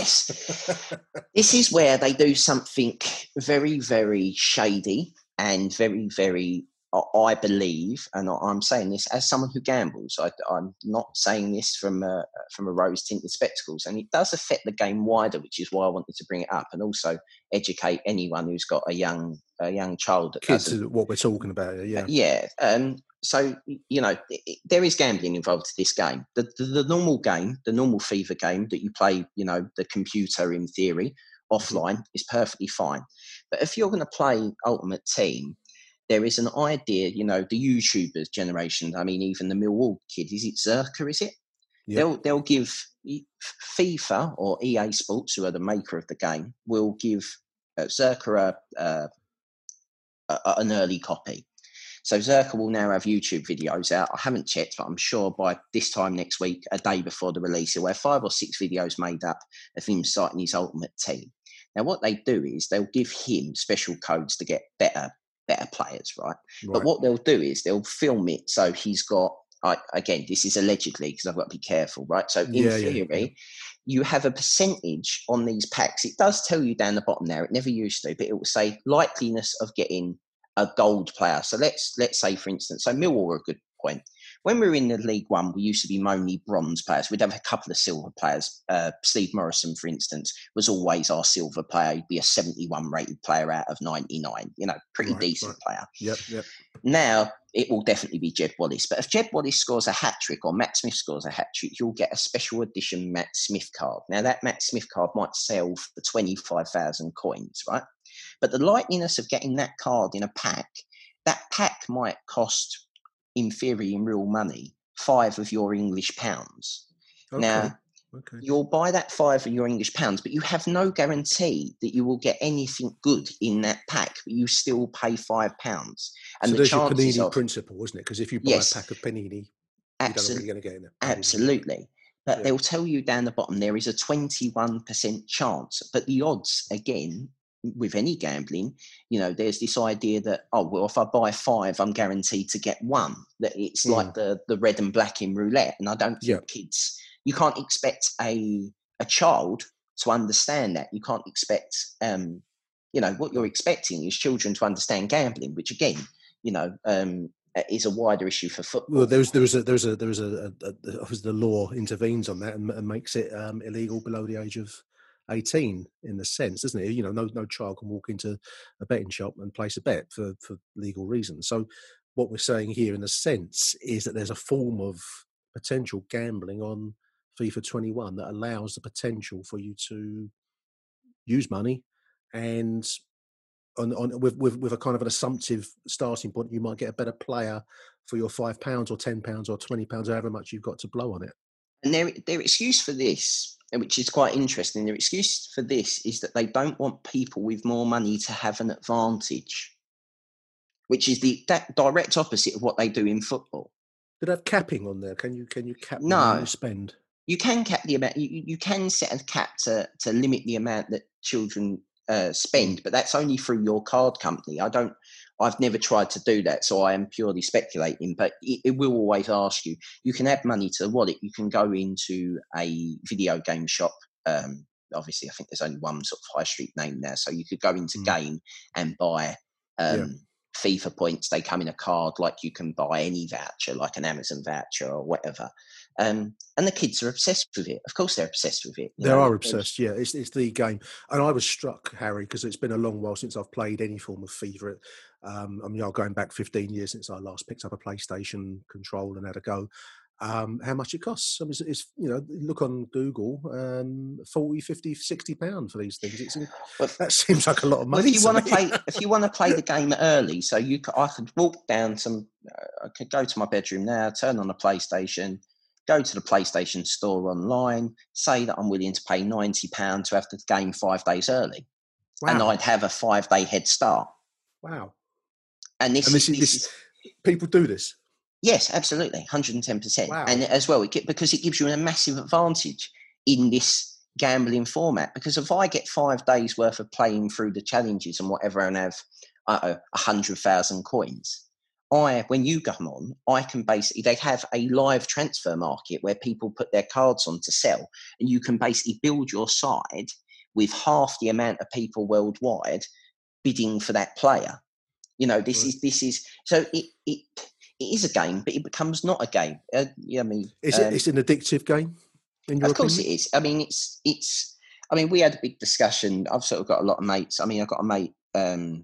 Yes. This is where they do something very, very shady and very, very, I believe, and I'm saying this as someone who gambles. I, I'm not saying this from a, from a rose-tinted spectacles, and it does affect the game wider, which is why I wanted to bring it up, and also educate anyone who's got a young a young child. That Kids is what we're talking about, yeah. Uh, yeah. Um, so, you know, it, there is gambling involved in this game. The, the, the normal game, the normal FIFA game that you play, you know, the computer in theory, offline mm-hmm. is perfectly fine. But if you're going to play Ultimate Team, there is an idea, you know, the YouTubers generation, I mean, even the Millwall kid, is it Zerka, is it? Yep. They'll they'll give FIFA or E A Sports, who are the maker of the game, will give uh, Zerka a, uh, a, an early copy. So Zerka will now have YouTube videos out. I haven't checked, but I'm sure by this time next week, a day before the release, he'll have five or six videos made up of him starting his Ultimate Team. Now, what they do is they'll give him special codes to get better better players, right? right? But what they'll do is they'll film it so he's got I, again, this is allegedly because I've got to be careful, right? So in Yeah, yeah, theory, yeah. you have a percentage on these packs. It does tell you down the bottom there. It never used to, but it will say likeliness of getting a gold player. So let's let's say, for instance, so Millwall are a good point. When we were in the League One, we used to be mainly bronze players. We'd have a couple of silver players. Uh, Steve Morrison, for instance, was always our silver player. He'd be a seventy-one rated player out of ninety-nine. You know, pretty Right, decent right. player. Yep, yep. Now, it will definitely be Jed Wallace. But if Jed Wallace scores a hat-trick or Matt Smith scores a hat-trick, you'll get a special edition Matt Smith card. Now, that Matt Smith card might sell for twenty-five thousand coins, right? But the likeliness of getting that card in a pack, that pack might cost, in theory, in real money, five of your English pounds. Okay. Now, okay. you'll buy that five of your English pounds, but you have no guarantee that you will get anything good in that pack, but you still pay five pounds. And so the there's your chances Panini of, principle, isn't it? Because if you buy yes, a pack of Panini, absol- you don't know what you're going to get in it. Absolutely. But yeah. they'll tell you down the bottom there is a twenty-one percent chance. But the odds, again, with any gambling, you know, there's this idea that, oh, well, if I buy five, I'm guaranteed to get one. That it's mm. like the, the red and black in roulette. And I don't think yeah. kids, you can't expect a a child to understand that. You can't expect, um, you know, what you're expecting is children to understand gambling, which again, you know, um, is a wider issue for football. Well, there's there's a there's a there's a, a, a, a the law intervenes on that and, and makes it um, illegal below the age of eighteen, in the sense, doesn't it? You know, no no child can walk into a betting shop and place a bet for for legal reasons. So what we're saying here, in a sense, is that there's a form of potential gambling on FIFA twenty-one that allows the potential for you to use money and on, on with, with with a kind of an assumptive starting point, you might get a better player for your five pounds or ten pounds or twenty pounds, however much you've got to blow on it. And their their excuse for this, which is quite interesting, their excuse for this is that they don't want people with more money to have an advantage, which is the that direct opposite of what they do in football. Did they have capping on there? Can you can you cap no. the money you spend? You can cap the amount. You, you can set a cap to, to limit the amount that children uh, spend, but that's only through your card company. I don't. I've never tried to do that, so I am purely speculating. But it, it will always ask you. You can add money to the wallet. You can go into a video game shop. Um, obviously, I think there's only one sort of high street name now, so you could go into mm. Game and buy um, yeah. FIFA points. They come in a card, like you can buy any voucher, like an Amazon voucher or whatever. Um, and the kids are obsessed with it. Of course, they're obsessed with it. They know? are obsessed, yeah. It's it's the game. And I was struck, Harry, because it's been a long while since I've played any form of FIFA. Um, I mean, I'm going back fifteen years since I last picked up a PlayStation control and had a go. Um, how much it costs? I mean, it's, it's you know, look on Google, um, forty, fifty, sixty pounds for these things. It's well, that seems like a lot of money. Well, if you want to play, if you want to play the game early, so you, I could walk down some. Uh, I could go to my bedroom now, turn on the PlayStation. Go to the PlayStation store online, say that I'm willing to pay ninety pounds to have the game five days early. Wow. And I'd have a five-day head start. Wow. And this, and this, is, is, this this is... People do this? Yes, absolutely, one hundred ten percent. Wow. And as well, it, because it gives you a massive advantage in this gambling format. Because if I get five days' worth of playing through the challenges and whatever and have uh, one hundred thousand coins... I, when you come on, I can basically, they have a live transfer market where people put their cards on to sell, and you can basically build your side with half the amount of people worldwide bidding for that player. You know, this right. is, this is, so it, it, it is a game, but it becomes not a game. Uh, yeah, I mean, is um, it, it's an addictive game? In your of course opinion? it is. I mean, it's, it's, I mean, we had a big discussion. I've sort of got a lot of mates. I mean, I've got a mate, um,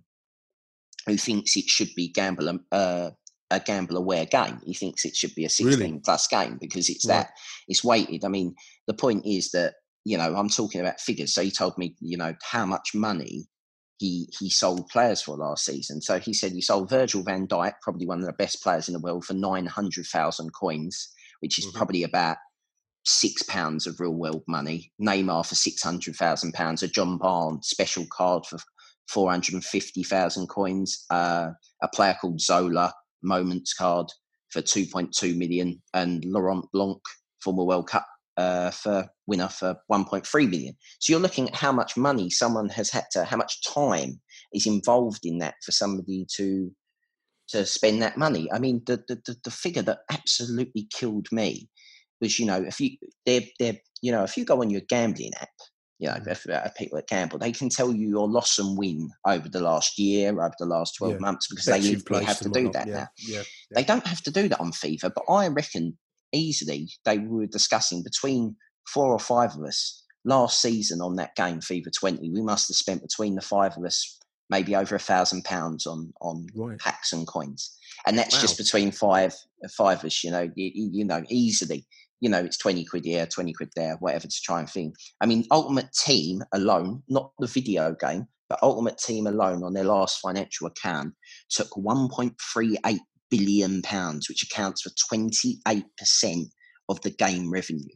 who thinks it should be gamble uh, a gamble-aware game. He thinks it should be a sixteen-plus really? game because it's right. that, it's weighted. I mean, the point is that, you know, I'm talking about figures. So he told me, you know, how much money he he sold players for last season. So he said he sold Virgil van Dijk, probably one of the best players in the world, for nine hundred thousand coins, which is mm-hmm. probably about six pounds of real world money. Neymar for six hundred thousand pounds, a John Barnes special card for four hundred fifty thousand coins, uh, a player called Zola, Moments card for two point two million, and Laurent Blanc, former World Cup uh, for winner, for one point three million. So you're looking at how much money someone has had to, how much time is involved in that for somebody to to spend that money. I mean, the the, the, the figure that absolutely killed me was, you know, if you they're, they're you know, if you go on your gambling app, you know, if, uh, people that gamble, they can tell you your loss and win over the last year, over the last twelve Yeah. months, because Bets they you've legally have placed to and do whatnot. that Yeah, now. yeah, yeah. They don't have to do that on FIFA, but I reckon easily they were discussing between four or five of us last season on that game, FIFA twenty. We must have spent between the five of us maybe over a thousand pounds on on Right. packs and coins, and that's Wow. just between five five of us. You know, you, you know, easily. You know, it's twenty quid here, twenty quid there, whatever to try and think. I mean, Ultimate Team alone, not the video game, but Ultimate Team alone on their last financial account took one point three eight billion pounds, which accounts for twenty-eight percent of the game revenue.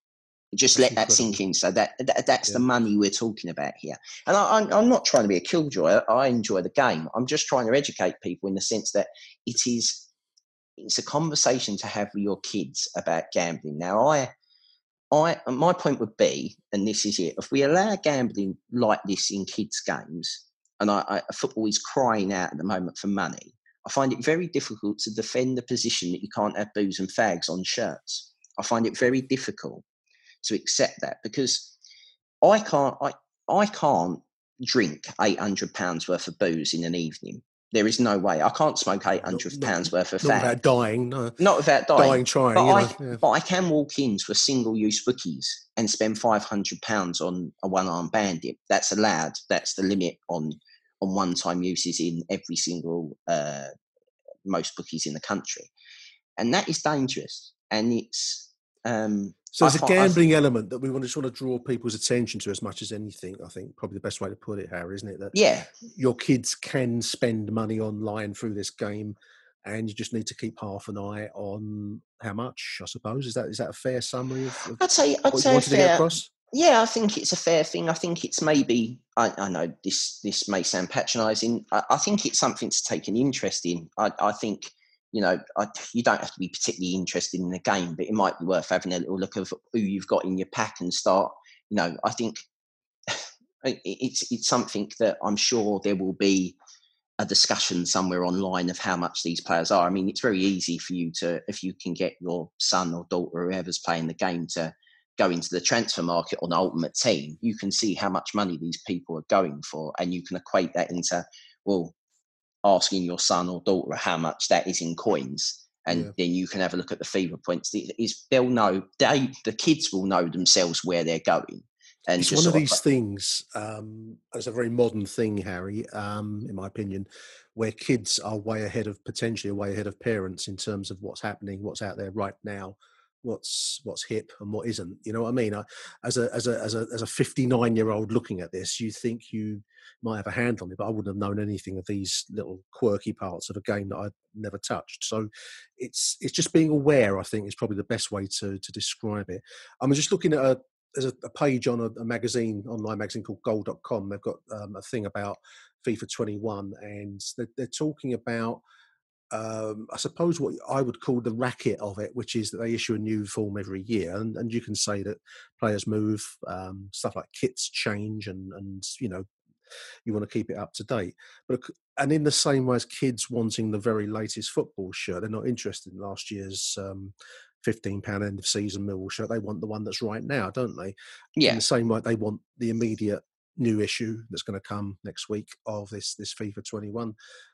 Just That's let that incredible. sink in. So that, that that's Yeah. the money we're talking about here. And I, I'm, I'm not trying to be a killjoy. I enjoy the game. I'm just trying to educate people in the sense that it is it's a conversation to have with your kids about gambling. Now, I, I, my point would be, and this is it: if we allow gambling like this in kids' games, and I, I, football is crying out at the moment for money, I find it very difficult to defend the position that you can't have booze and fags on shirts. I find it very difficult to accept that, because I can't, I, I can't drink eight hundred pounds worth of booze in an evening. There is no way. I can't smoke eight hundred pounds worth of Not fag. without dying, no. Not without dying. Dying trying, but you I, know. Yeah. But I can walk into a single-use bookies and spend five hundred pounds on a one-armed bandit. That's allowed. That's the limit on on one-time uses in every single uh, most bookies in the country, and that is dangerous. And it's um, So there's I a find- I've- gambling element that we want to sort of draw people's attention to as much as anything. I think probably the best way to put it, Harry, isn't it? That Yeah. your kids can spend money online through this game, and you just need to keep half an eye on how much. I suppose is that is that a fair summary of, of I'd say I'd what say you a wanted to get fair. across? Yeah, I think it's a fair thing. I think it's maybe, I, I know this this may sound patronising. I, I think it's something to take an interest in. I, I think, you know, I, you don't have to be particularly interested in the game, but it might be worth having a little look of who you've got in your pack and start, you know, I think it, it's it's something that I'm sure there will be a discussion somewhere online of how much these players are. I mean, it's very easy for you to, if you can get your son or daughter or whoever's playing the game to go into the transfer market on Ultimate Team, you can see how much money these people are going for, and you can equate that into, well, asking your son or daughter how much that is in coins, and Yeah. then you can have a look at the fever points. Is they'll know, they the kids will know themselves where they're going. And It's just one of sort these things. Um, it's a very modern thing, Harry, um, in my opinion, where kids are way ahead of potentially way ahead of parents in terms of what's happening, what's out there right now, what's what's hip and what isn't. You know what I mean? I, as a as a as a as a fifty-nine year old looking at this, you think you might have a hand on it, but I wouldn't have known anything of these little quirky parts of a game that I'd never touched. So it's it's just being aware, I think, is probably the best way to to describe it. I'm just looking at a there's a, a page on a, a magazine, online magazine called goal dot com. They've got um, a thing about FIFA twenty-one, and they're, they're talking about um, I suppose what I would call the racket of it, which is that they issue a new form every year, and, and you can say that players move, um, stuff like kits change, and and you know you want to keep it up to date. But and in the same way as kids wanting the very latest football shirt, they're not interested in last year's um, fifteen pound end of season Millwall shirt. They want the one that's right now, don't they? Yeah. In the same way, they want the immediate new issue that's going to come next week of this this FIFA twenty-one.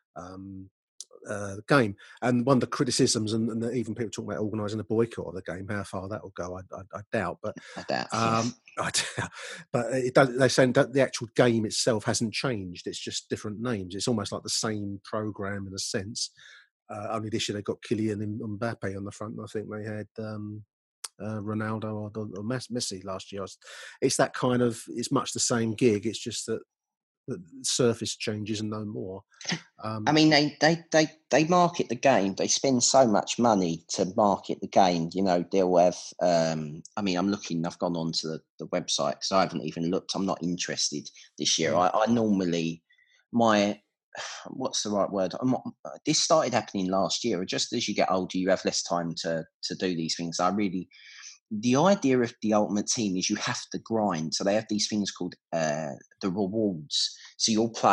Um, Uh, game. And one of the criticisms, and, and even people talking about organising a boycott of the game, how far that will go, I, I, I doubt. But I doubt. um, I doubt. But it does, they're saying that the actual game itself hasn't changed. It's just different names. It's almost like the same program in a sense. Uh, only this year they got Kylian and Mbappe on the front. And I think they had um, uh, Ronaldo or, or Messi last year. It's that kind of. It's much the same gig. It's just that the surface changes and no more. Um, I mean, they, they, they, they market the game. They spend so much money to market the game. You know, they'll have, um, I mean, I'm looking, I've gone on to the, the website because I haven't even looked. I'm not interested this year. I, I normally, my, what's the right word? I'm not, this started happening last year. Just as you get older, you have less time to, to do these things. I really, the idea of the Ultimate Team is you have to grind. So they have these things called uh, the rewards. So you'll play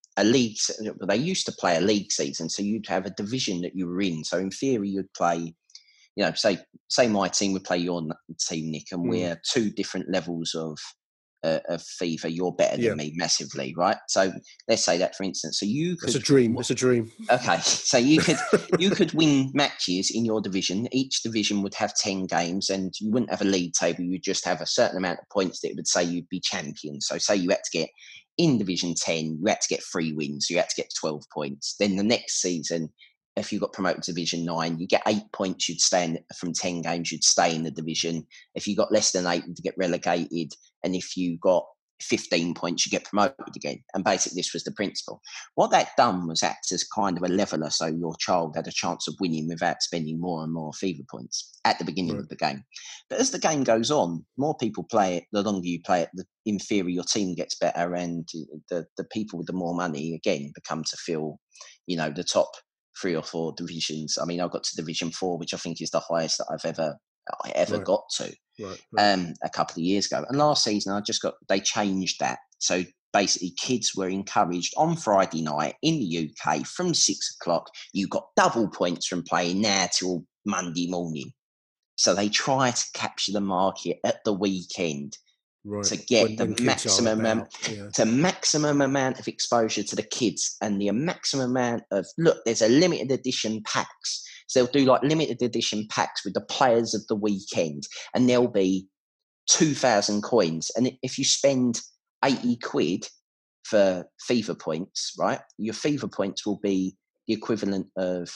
a league. They used to play a league season, so you'd have a division that you were in. So in theory, you'd play. You know, say say my team would play your team, Nick, and mm. we're two different levels of uh, of FIFA. You're better than yeah. me massively, right? So let's say that, for instance. So you could. It's a dream. It's a dream. Okay, so you could you could win matches in your division. Each division would have ten games, and you wouldn't have a league table. You'd just have a certain amount of points that it would say you'd be champion. So say you had to get in Division ten, you had to get three wins. You had to get twelve points. Then the next season, if you got promoted to Division nine, you get eight points, you'd stay in, from ten games, you'd stay in the division. If you got less than eight, you'd get relegated. And if you got fifteen points, you get promoted again. And basically, this was the principle. What that done was act as kind of a leveler, so your child had a chance of winning without spending more and more FIFA points at the beginning right. of the game. But as the game goes on, more people play it. The longer you play it, the, in theory, your team gets better, and the, the people with the more money, again, become to feel, you know, the top three or four divisions. I mean, I got to Division Four, which I think is the highest that I've ever I ever right. got to. Right, right. Um, a couple of years ago, and last season I just got they changed that. So basically, kids were encouraged on Friday night in the U K from six o'clock. You got double points from playing now till Monday morning. So they try to capture the market at the weekend. Right. To get when, the when maximum amount, yeah. to maximum amount of exposure to the kids, and the maximum amount of look. There's a limited edition packs, so they'll do like limited edition packs with the players of the weekend, and there'll be two thousand coins. And if you spend eighty quid for FIFA points, right, your FIFA points will be the equivalent of,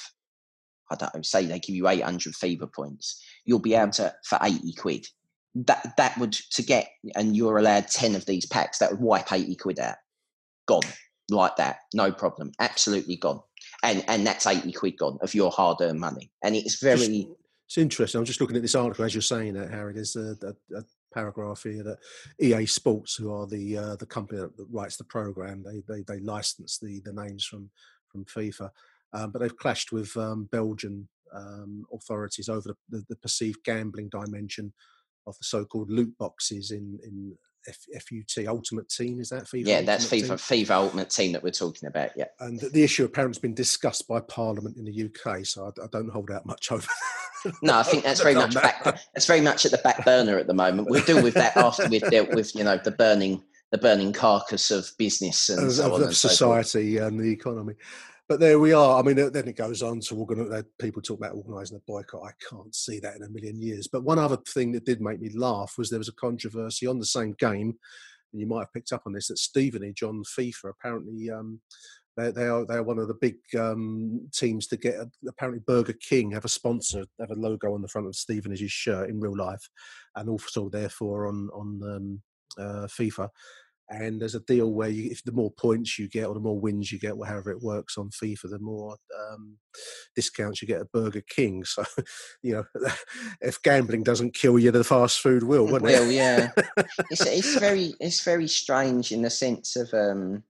I don't know, say they give you eight hundred FIFA points. You'll be able to for eighty quid. That that would to get, and you're allowed ten of these packs. That would wipe eighty quid out, gone like that, no problem, absolutely gone. And and that's eighty quid gone of your hard earned money. And it's very, just, it's interesting. I'm just looking at this article as you're saying that, Harry. There's a, a, a paragraph here that E A Sports, who are the uh, the company that writes the program, they they they license the the names from from FIFA, um, but they've clashed with um, Belgian um, authorities over the, the, the perceived gambling dimension of the so-called loot boxes in in F, FUT Ultimate Team. Is that FIFA? Yeah, that's FIFA Team? FIFA Ultimate Team that we're talking about. Yeah, and the, the issue apparently has been discussed by Parliament in the U K, so I, I don't hold out much over. No, I think that's very much back, that's very much at the back burner at the moment. We'll deal with that after we've dealt with, you know, the burning the burning carcass of business and of, so of, on of and society so and the economy. But there we are. I mean, then it goes on to organize, people talk about organising a boycott. I can't see that in a million years. But one other thing that did make me laugh was there was a controversy on the same game, and you might have picked up on this, that Stevenage on FIFA apparently um, they, they are they are one of the big um, teams to get. Apparently, Burger King have a sponsor, have a logo on the front of Stevenage's shirt in real life, and also therefore on on um, uh, FIFA. And there's a deal where you, if the more points you get or the more wins you get, or however it works on FIFA, the more um, discounts you get at Burger King. So, you know, if gambling doesn't kill you, the fast food will, won't it? Will, yeah. it's it's very it's very strange in the sense of um,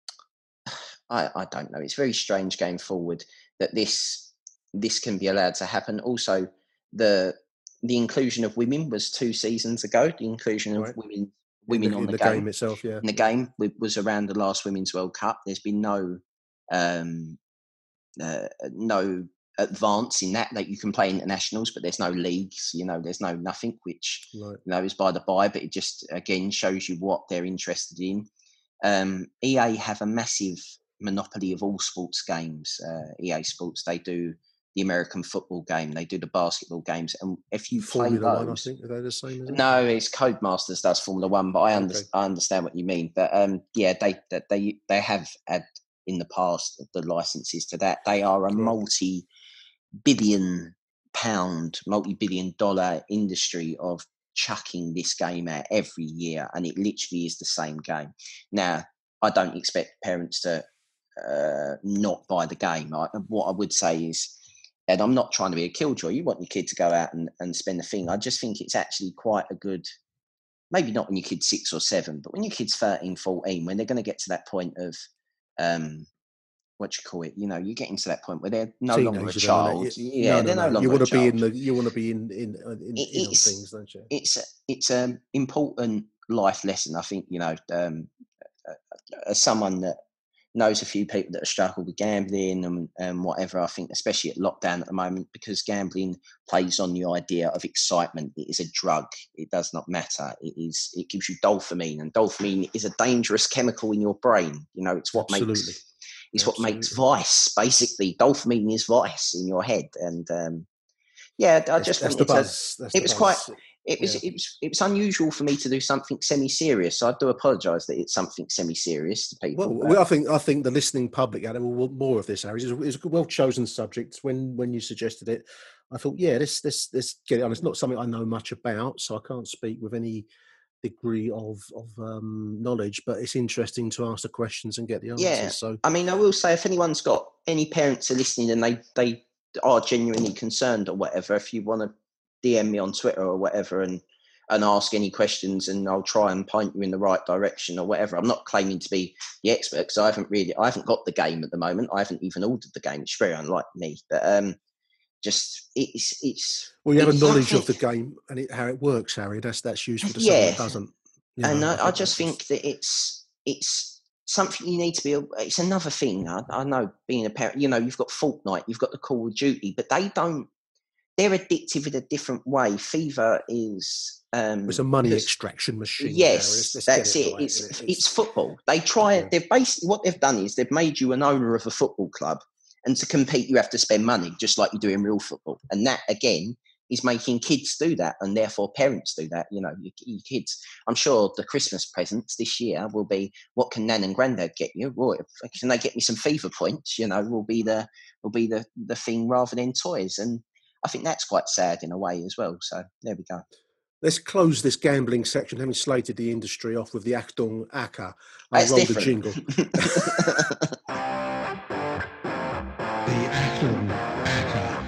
I I don't know. It's very strange going forward that this this can be allowed to happen. Also, the the inclusion of women was two seasons ago. The inclusion right. of women. Women in the, on the, the game. game itself, yeah. In the game was around the last Women's World Cup. There's been no um, uh, no advance in that. Like you can play internationals, but there's no leagues. You know, there's no nothing, which right. you know is by the by. But it just again shows you what they're interested in. Um, E A have a massive monopoly of all sports games. Uh, E A Sports, they do the American football game, they do the basketball games, and if you Formula play those, One, I think are they the same? Is it? No, it's Codemasters does Formula One, but I, under, okay. I understand what you mean. But um, yeah, they they they have had in the past the licenses to that. They are a right. multi-billion pound, multi-billion dollar industry of chucking this game out every year, and it literally is the same game. Now, I don't expect parents to uh, not buy the game. I, what I would say is, and I'm not trying to be a killjoy, you want your kid to go out and, and spend the thing. I just think it's actually quite a good, maybe not when your kid's six or seven, but when your kid's thirteen, fourteen, when they're going to get to that point of, um, what do you call it? You know, you're getting to that point where they're no Teenager, longer a child. You, yeah, no, no, they're no, no. longer you want a to child. be in the, you want to be in, in, in, in, in on things, don't you? It's, it's an important life lesson. I think, you know, um, as someone that, knows a few people that have struggled with gambling and, and whatever. I think, especially at lockdown at the moment, because gambling plays on the idea of excitement. It is a drug. It does not matter. It is. It gives you dopamine, and dopamine is a dangerous chemical in your brain. You know, it's what Absolutely. makes. It's Absolutely. what makes vice. Basically, dopamine is vice in your head, and um, yeah, I just that's, think that's it's the buzz. a, it was buzz. quite. It was, yeah. it was it was unusual for me to do something semi-serious. So I do apologise that it's something semi-serious to people. Well, well, I think I think the listening public out there will want more of this, Harry. It's a, it's a well chosen subject. When when you suggested it, I thought, yeah, this this this get it on. It's not something I know much about, so I can't speak with any degree of of um, knowledge. But it's interesting to ask the questions and get the answers. Yeah, so I mean, I will say, if anyone's got any parents are listening and they they are genuinely concerned or whatever, if you want to D M me on Twitter or whatever and and ask any questions, and I'll try and point you in the right direction or whatever. I'm not claiming to be the expert because I haven't really, I haven't got the game at the moment. I haven't even ordered the game. It's very unlike me, but um, just it's it's. Well, you have it's a knowledge nothing, of the game and it, how it works, Harry. That's that's useful to yeah, someone that doesn't. You know, and I, I, I just think, think that it's it's something you need to be. It's another thing. I, I know being a parent, you know, you've got Fortnite, you've got the Call of Duty, but they don't. They're addictive in a different way. FIFA is. Um, it's a money extraction machine. Yes, let's, let's that's it. it right, it's, it? It's it's football. They try. Yeah. They've basically what they've done is they've made you an owner of a football club, and to compete you have to spend money, just like you do in real football. And that again is making kids do that, and therefore parents do that. You know, your, your kids. I'm sure the Christmas presents this year will be, what can Nan and Granddad get you? Well, can they get me some FIFA points? You know, will be the will be the the thing rather than toys. And I think that's quite sad in a way as well. So there we go. Let's close this gambling section, having slated the industry off with the Achtung Aka. I'll That's roll different. the jingle. The Achtung Aka.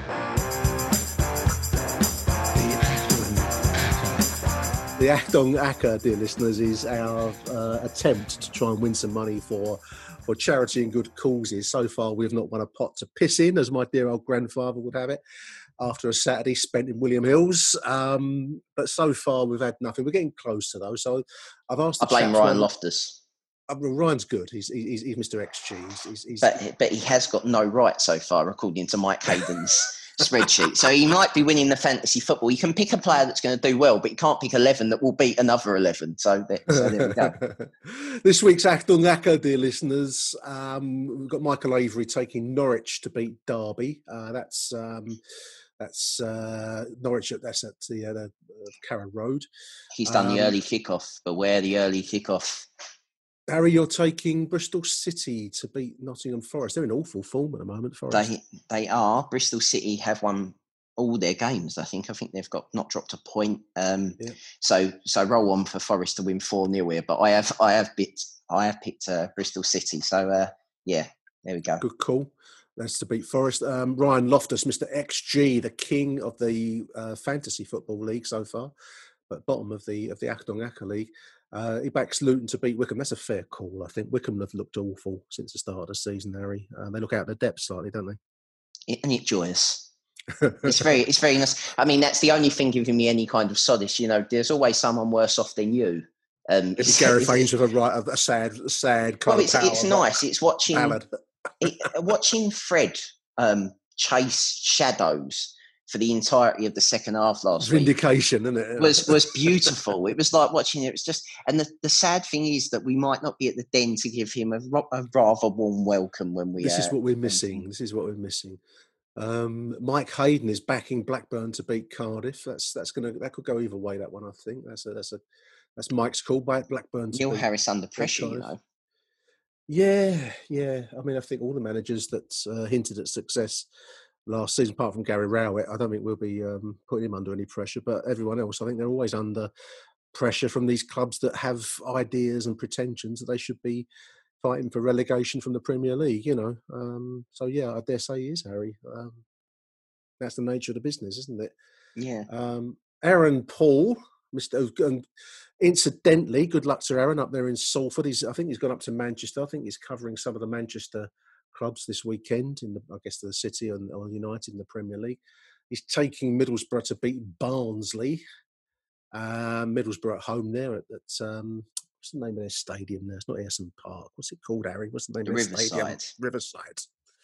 The Achtung Aka, dear listeners, is our uh, attempt to try and win some money for for charity and good causes. So far, we've not won a pot to piss in, as my dear old grandfather would have it, after a Saturday spent in William Hills. Um, but so far, we've had nothing. We're getting close to those. So I've asked. I blame Ryan one, Loftus. Uh, Ryan's good. He's, he's, he's Mister X G. He's, he's, he's, but, but he has got no right so far, according to Mike Hayden's spreadsheet. So he might be winning the fantasy football. You can pick a player that's going to do well, but you can't pick eleven that will beat another eleven. So there, so there we go. This week's Achtung Aka, dear listeners, um, we've got Michael Avery taking Norwich to beat Derby. Uh, that's um, that's uh, Norwich. That's at the, uh, the uh, Carrow Road. He's done um, the early kickoff. Beware the early kickoff. Harry, you're taking Bristol City to beat Nottingham Forest. They're in awful form at the moment, Forest. They they are. Bristol City have won all their games, I think. I think they've got not dropped a point. Um, yeah. So so roll on for Forest to win four nil here. But I have I have bit I have picked uh, Bristol City. So uh, yeah, there we go. Good call. That's to beat Forest. Um, Ryan Loftus, Mister X G, the king of the uh, fantasy football league so far, but bottom of the of the Achtung Aka league. Uh, he backs Luton to beat Wycombe. That's a fair call, I think. Wycombe have looked awful since the start of the season, Harry. Uh, they look out of their depth slightly, don't they? Isn't it joyous? It's very, it's very nice. I mean, that's the only thing giving me any kind of solace. You know, there's always someone worse off than you. Um, it's Gareth Haynes with a right, a sad, a sad kind well, it's, of power. It's nice. It's watching, it, watching Fred um, chase shadows for the entirety of the second half last Vindication, week. Vindication, isn't it? Was was beautiful. It was like watching it. It was just, and the, the sad thing is that we might not be at the Den to give him a, a rather warm welcome when we. This uh, is what we're missing. This is what we're missing. Um, Mike Hayden is backing Blackburn to beat Cardiff. That's that's gonna that could go either way. That one, I think. That's a that's a that's Mike's call. Back Blackburn. To Neil beat, Harris under pressure, you know. Yeah, yeah. I mean, I think all the managers that uh, hinted at success last season, apart from Gary Rowett, I don't think we'll be um, putting him under any pressure. But everyone else, I think they're always under pressure from these clubs that have ideas and pretensions that they should be fighting for relegation from the Premier League, you know. Um, so, yeah, I dare say he is, Harry. Um, that's the nature of the business, isn't it? Yeah. Um, Aaron Paul, Mister And incidentally, good luck to Aaron up there in Salford. He's, I think he's gone up to Manchester. I think he's covering some of the Manchester clubs this weekend in the, I guess, the City and or United in the Premier League. He's taking Middlesbrough to beat Barnsley. Uh, Middlesbrough at home there at, at um, what's the name of their stadium there? It's not Ayresome Park. What's it called, Harry? What's the name The of their stadium? Riverside. Riverside.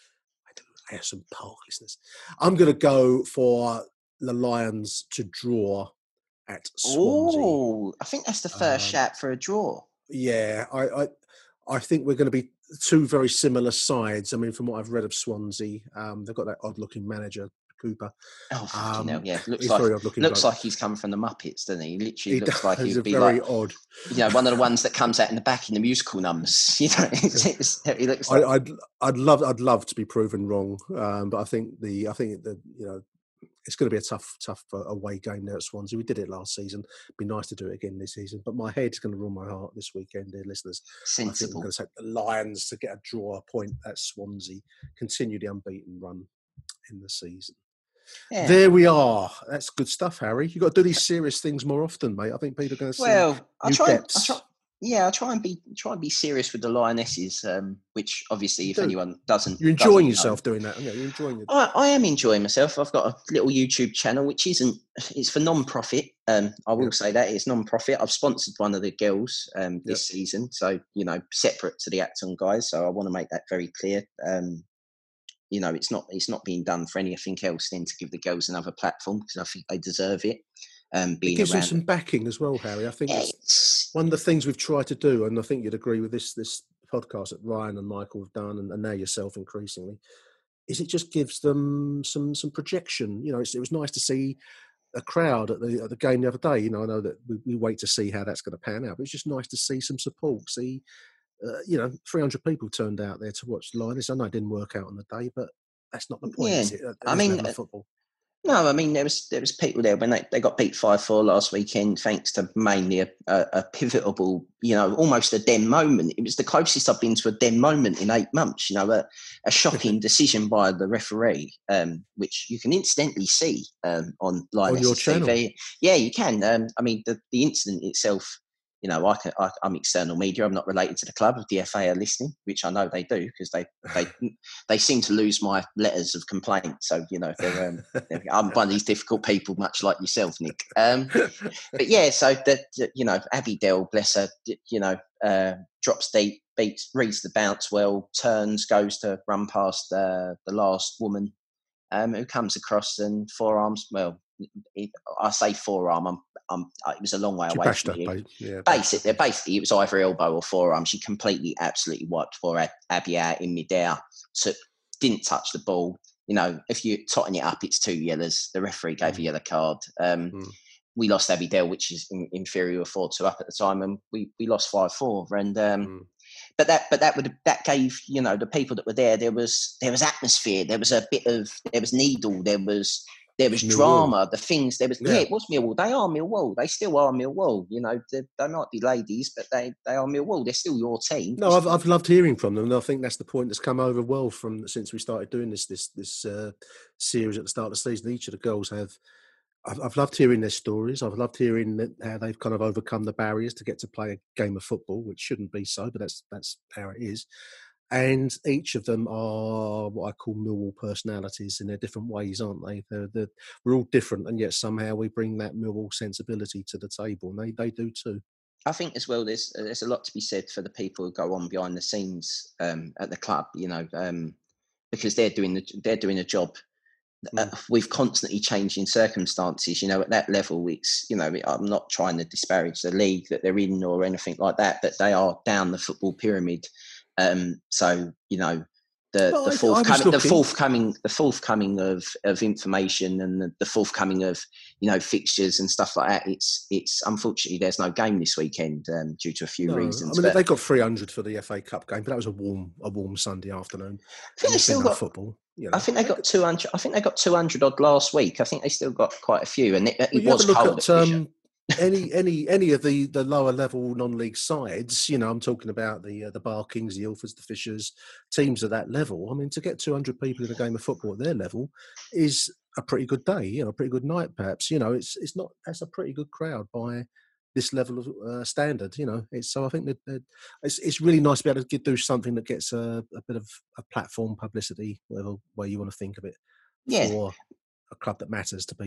I don't know, Ayresome Park, listeners. I'm going to go for the Lions to draw at Swansea. Oh, I think that's the first Um, shout for a draw. Yeah, I, I I think we're going to be two very similar sides. I mean, from what I've read of Swansea, um, they've got that odd-looking manager, Cooper. Oh, fucking Um, hell, yeah. Looks he's like very odd-looking looks bloke. like he's come from the Muppets, doesn't he? He literally He looks like does, he'd a be very like, odd. you know, one of the ones that comes out in the back in the musical numbers. You know, it's, it's, he looks I, like. I'd I'd love I'd love to be proven wrong, um, but I think the I think the you know it's going to be a tough tough uh, away game there at Swansea. We did it last season. It'd be nice to do it again this season, but my head's going to rule my heart this weekend, dear listeners. I think Sensible. we're going to take the Lions to get a draw, a point at Swansea, continue the unbeaten run in the season. Yeah. There we are. That's good stuff, Harry. You've got to do these serious things more often, mate. I think people are going to see Well, I new try, and- I depths. try. Yeah, I try and be try and be serious with the Lionesses, um, which obviously, You if do. anyone doesn't, You're enjoying doesn't know- yourself doing that, aren't you? You're enjoying it. I, I am enjoying myself. I've got a little YouTube channel, which isn't, it's for non-profit. Um, I will Yep. say that it's non-profit. I've sponsored one of the girls um, this Yep. season. So, you know, separate to the Acton guys. So I want to make that very clear. Um, you know, it's not, it's not being done for anything else than to give the girls another platform because I think they deserve it. Um, being It gives them around some backing as well, Harry. I think Yeah, it's it's, one of the things we've tried to do, and I think you'd agree with this this podcast that Ryan and Michael have done, and, and now yourself increasingly, is it just gives them some some projection. You know, it's, it was nice to see a crowd at the at the game the other day. You know, I know that we, we wait to see how that's going to pan out, but it's just nice to see some support. See, uh, you know, three hundred people turned out there to watch the Lions. I know it didn't work out on the day, but that's not the point, Yeah. is it? At I this mean, level of uh, football. No, I mean there was there was people there when they, they got beat five four last weekend, thanks to mainly a, a, a pivotal, you know, almost a Den moment. It was the closest I've been to a Den moment in eight months. You know, a, a shocking decision by the referee, um, which you can incidentally see um, on Lionesses your channel. T V. Yeah, you can. Um, I mean, the, the incident itself. You know, I can, I, I'm external media. I'm not related to the club. If the F A are listening, which I know they do, because they they they seem to lose my letters of complaint. So you know, they're, um, they're, I'm one of these difficult people, much like yourself, Nick. Um, but yeah, so that you know, Abby Dell, bless her, you know, uh, drops deep, beats, reads the bounce well, turns, goes to run past uh, the last woman, um, who comes across and forearms. Well, it, I say forearm. I'm, I'm, it was a long way She away bashed from her, you. ba- yeah, Basically, basically, it was either elbow or forearm. She completely, absolutely wiped for Abby out in midair. So didn't touch the ball. You know, if you tighten it up, it's two yellows. The referee gave Mm. a yellow card. Um, Mm. We lost Abby Dell, which is in, inferior four two up at the time, and we, we lost five four. And um, Mm. but that but that would that gave, you know, the people that were there, there was there was atmosphere, there was a bit of there was needle, there was there was It's Millwall. drama, the things there was yeah. Yeah. It was Millwall. They are Millwall. They still are Millwall. You know, they, they might be ladies, but they, they are Millwall. They're still your team. No, I've I've loved hearing from them, and I think that's the point that's come over well from since we started doing this this this uh, series at the start of the season. Each of the girls have. I've, I've loved hearing their stories. I've loved hearing that, how they've kind of overcome the barriers to get to play a game of football, which shouldn't be so, but that's that's how it is. And each of them are what I call Millwall personalities in their different ways, aren't they? They're, they're, we're all different, and yet somehow we bring that Millwall sensibility to the table, and they, they do too. I think as well, there's there's a lot to be said for the people who go on behind the scenes um, at the club, you know, um, because they're doing the they're doing a job uh, with constantly changing circumstances. You know, at that level, it's, you know, I'm not trying to disparage the league that they're in or anything like that, but they are down the football pyramid. Um, so you know, the, Well, the I- I forthcoming, was the looking- forthcoming, the forthcoming of of information and the, the forthcoming of, you know, fixtures and stuff like that. It's it's unfortunately there's no game this weekend um, due to a few No, reasons. I mean, but they got three hundred for the F A Cup game, but that was a warm a warm Sunday afternoon. I think they There's still been no got. football. You I know. think they got two hundred. I think they got two hundred odd last week. I think they still got quite a few, and it, Well, it you have was a look cold. at um, any any any of the, the lower level non-league sides. You know, I'm talking about the uh, the Barkings, the Ilfords, the Fishers, teams at that level. I mean, to get two hundred people in a game of football at their level is a pretty good day. You know, a pretty good night, perhaps. You know, it's it's not that's a pretty good crowd by this level of uh, standard. You know, it's so I think that, that it's it's really nice to be able to get, do something that gets a, a bit of a platform publicity, whatever way you want to think of it, Yeah. for a club that matters to people.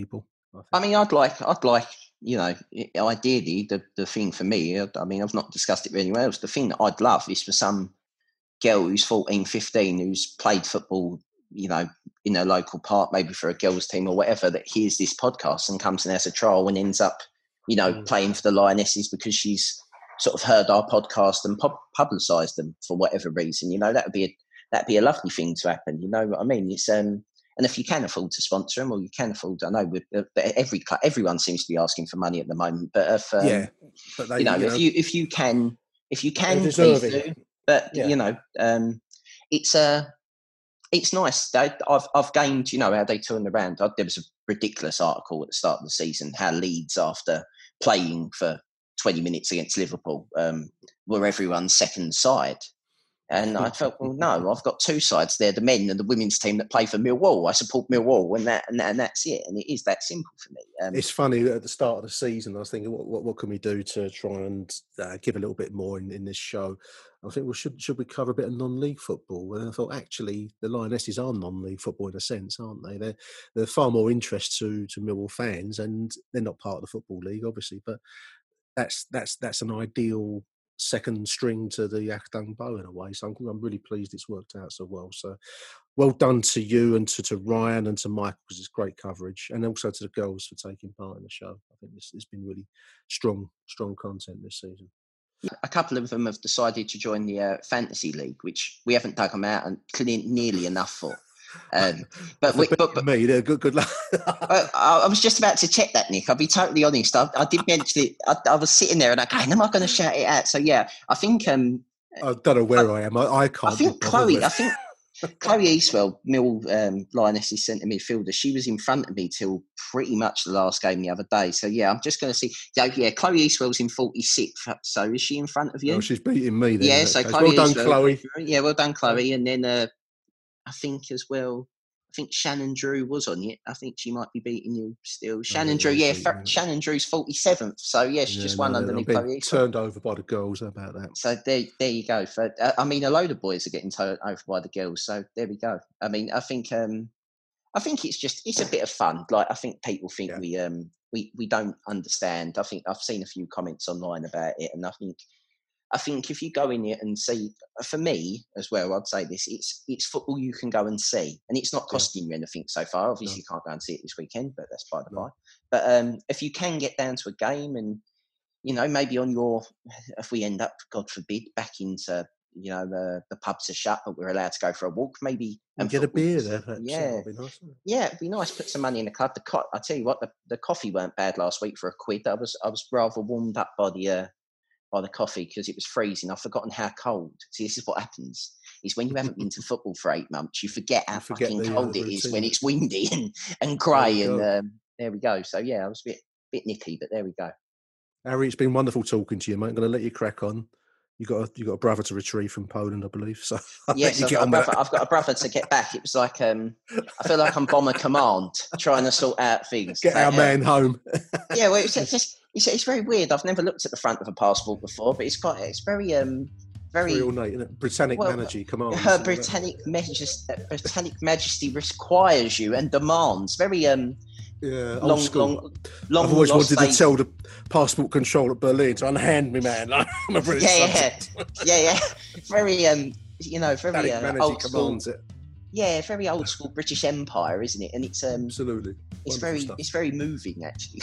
I, I mean, I'd like, I'd like, you know, ideally, the, the thing for me, I mean, I've not discussed it with anyone else. The thing that I'd love is for some girl who's fourteen, fifteen, who's played football, you know, in a local park, maybe for a girls' team or whatever, that hears this podcast and comes and has a trial and ends up, you know, mm. playing for the Lionesses because she's sort of heard our podcast and pub- publicised them for whatever reason. You know, that would be a, that'd be a lovely thing to happen. You know what I mean? It's um, and if you can afford to sponsor them, or you can afford, I know with uh, every everyone seems to be asking for money at the moment, but if um, yeah, but they, you know, you if know, you if you can if you can please do, but yeah. you know, um, it's a. Uh, It's nice. They, I've I've gained, you know, how they turn around. I, there was a ridiculous article at the start of the season how Leeds, after playing for twenty minutes against Liverpool, um, were everyone's second side. And I felt, well, no, I've got two sides there: the men and the women's team that play for Millwall. I support Millwall, and that and, that, and that's it. And it is that simple for me. Um, it's funny at the start of the season, I was thinking, what what, what can we do to try and uh, give a little bit more in, in this show? I think, well, should should we cover a bit of non-league football? And I thought, actually, the Lionesses are non-league football in a sense, aren't they? They're they're far more interest to to Millwall fans, and they're not part of the football league, obviously, but that's that's that's an ideal second string to the Achtung bow in a way. So I'm, I'm really pleased it's worked out so well. So well done to you and to, to Ryan and to Michael, because it's great coverage, and also to the girls for taking part in the show. I think this has been really strong, strong content this season. A couple of them have decided to join the uh, fantasy league, which we haven't dug them out and nearly enough for. Um, but, we, but, but me, they're good. Good luck. I, I was just about to check that, Nick. I'll be totally honest. I, I did mention it. I, I was sitting there and I go, am I going to shout it out? So yeah, I think. Um, I don't know where I, I am. I, I can't. I think Chloe. I think Chloe Eastwell, Mill um, Lionesses centre midfielder. She was in front of me till pretty much the last game the other day. So yeah, I'm just going to see. Yeah, yeah. Chloe Eastwell's in forty-sixth. So is she in front of you? Oh, she's beating me then. Yeah. So Chloe well done, Eastwell, Chloe. Yeah, well done, Chloe. And then uh, I think as well. I think Shannon Drew was on it. I think she might be beating you still. Shannon oh, Drew, yeah. Fa- Shannon Drew's forty-seventh. So, yeah, she yeah, just won no, underneath Chloe. Turned over by the girls. How about that? So, there there you go. For, uh, I mean, a load of boys are getting turned over by the girls. So, there we go. I mean, I think um, I think it's just, it's a bit of fun. Like, I think people think yeah. we, um, we we don't understand. I think I've seen a few comments online about it. And I think I think if you go in it and see, for me as well, I'd say this, it's it's football you can go and see. And it's not costing yeah. you anything so far. Obviously, no. you can't go and see it this weekend, but that's by the no. by. But um, if you can get down to a game and, you know, maybe on your, if we end up, God forbid, back into, you know, the, the pubs are shut, but we're allowed to go for a walk, maybe. And get a beer there. Perhaps. Yeah. That'd be nice, yeah, it'd be nice. Put some money in the club. The co- I tell you what, the, the coffee weren't bad last week for a quid. I was, I was rather warmed up by the... Uh, by the coffee because it was freezing. I've forgotten how cold. See, this is what happens, is when you haven't been to football for eight months, you forget how you forget fucking the, cold uh, it is when it's windy and, and grey and um, there we go. So yeah, I was a bit bit nippy, but there we go. Harry, it's been wonderful talking to you, mate. I'm going to let you crack on. You got a, you got a brother to retrieve from Poland, I believe. So yes, I've got, brother, I've got a brother to get back. It was like um, I feel like I'm Bomber Command trying to sort out things. Get but, our uh, man home. yeah, well, it's, it's just it's, it's very weird. I've never looked at the front of a passport before, but it's quite it's very um very it's ornate, isn't it? Britannic well, Majesty commands. Her Britannic Majesty, Britannic Majesty requires you and demands very um. Yeah, long, old school. Long, long I've always wanted days. to tell the passport control at Berlin to unhand me, man. I'm a British yeah, subject. yeah, yeah, yeah. Very, um, you know, very uh, old school. It. Yeah, very old school British Empire, isn't it? And it's um, absolutely. It's Wonderful very, stuff. it's very moving, actually.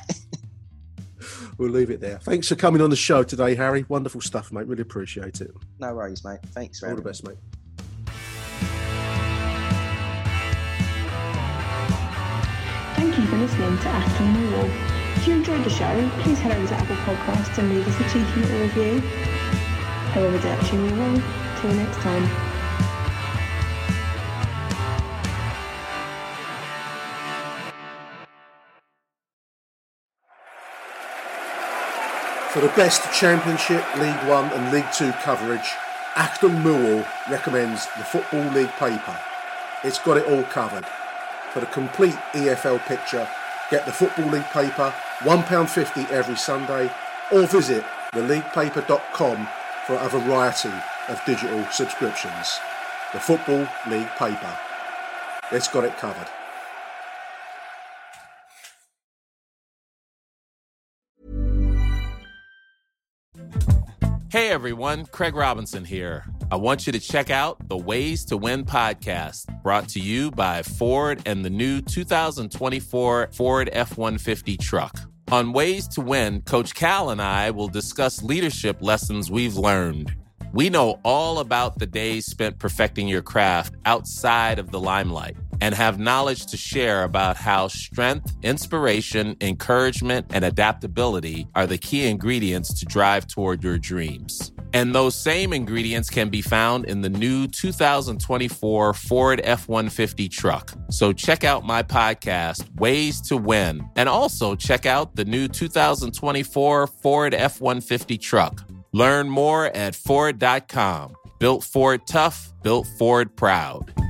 We'll leave it there. Thanks for coming on the show today, Harry. Wonderful stuff, mate. Really appreciate it. No worries, mate. Thanks for all the having best, me. mate. Thank you for listening to Achtung Millwall. If you enjoyed the show, please head over to Apple Podcasts and leave us a cheeky little review. However, Achtung Millwall. Till next time. For the best Championship, League One and League Two coverage, Achtung Millwall recommends the Football League paper. It's got it all covered. For the complete E F L picture, get the Football League paper, one pound fifty every Sunday, or visit the league paper dot com for a variety of digital subscriptions. The Football League paper. It's got it covered. Hey everyone, Craig Robinson here. I want you to check out the Ways to Win podcast, brought to you by Ford and the new two thousand twenty-four Ford F one fifty truck. On Ways to Win, Coach Cal and I will discuss leadership lessons we've learned. We know all about the days spent perfecting your craft outside of the limelight and have knowledge to share about how strength, inspiration, encouragement, and adaptability are the key ingredients to drive toward your dreams. And those same ingredients can be found in the new two thousand twenty-four Ford F one fifty truck. So check out my podcast, Ways to Win, and also check out the new two thousand twenty-four Ford F one fifty truck. Learn more at Ford dot com. Built Ford tough, built Ford proud.